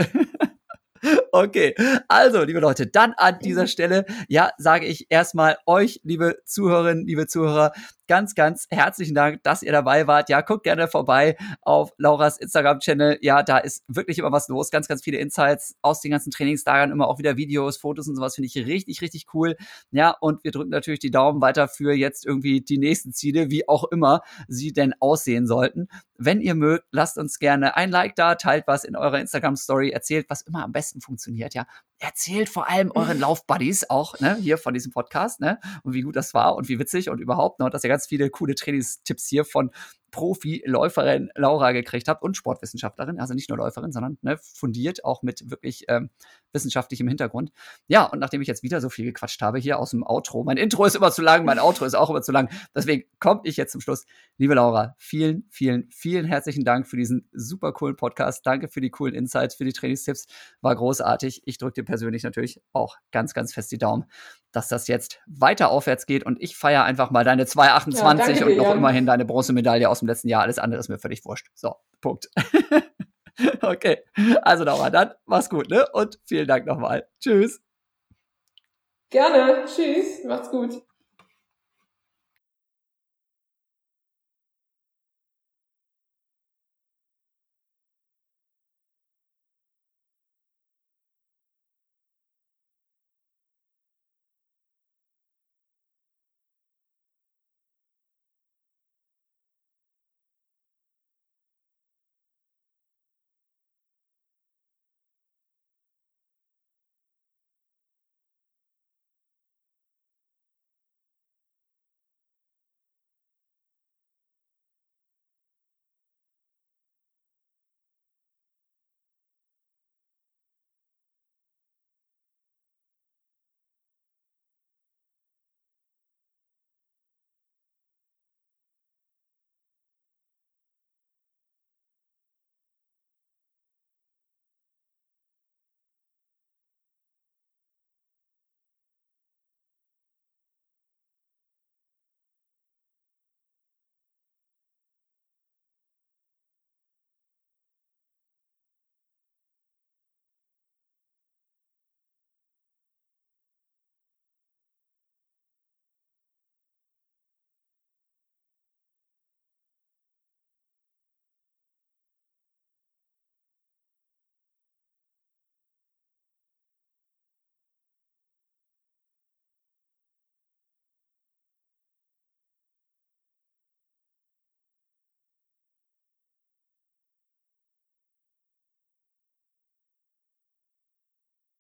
Okay, also, liebe Leute, dann an dieser Stelle, ja, sage ich erstmal euch, liebe Zuhörerinnen, liebe Zuhörer, ganz, ganz herzlichen Dank, dass ihr dabei wart. Ja, guckt gerne vorbei auf Lauras Instagram-Channel. Ja, da ist wirklich immer was los. Ganz, ganz viele Insights aus den ganzen Trainingslagern, immer auch wieder Videos, Fotos und sowas, finde ich richtig, richtig cool. Ja, und wir drücken natürlich die Daumen weiter für jetzt irgendwie die nächsten Ziele, wie auch immer sie denn aussehen sollten. Wenn ihr mögt, lasst uns gerne ein Like da, teilt was in eurer Instagram-Story, erzählt, was immer am besten funktioniert, ja. Erzählt vor allem euren Laufbuddies auch, ne, hier von diesem Podcast, ne, und wie gut das war und wie witzig und überhaupt, ne, und dass ihr ganz viele coole Trainingstipps hier von Profi-Läuferin Laura gekriegt habt und Sportwissenschaftlerin, also nicht nur Läuferin, sondern ne, fundiert, auch mit wirklich wissenschaftlichem Hintergrund. Ja, und nachdem ich jetzt wieder so viel gequatscht habe hier aus dem Outro, mein Intro ist immer zu lang, mein Outro ist auch immer zu lang, deswegen komme ich jetzt zum Schluss. Liebe Laura, vielen, vielen, vielen herzlichen Dank für diesen super coolen Podcast. Danke für die coolen Insights, für die Trainingstipps. War großartig. Ich drücke dir persönlich natürlich auch ganz, ganz fest die Daumen, dass das jetzt weiter aufwärts geht und ich feiere einfach mal deine 2,28 und noch immerhin deine Bronzemedaille aus dem letzten Jahr. Alles andere ist mir völlig wurscht. So, Punkt. Okay, also Laura, dann mach's gut, ne? Und vielen Dank nochmal. Tschüss. Gerne. Tschüss. Macht's gut.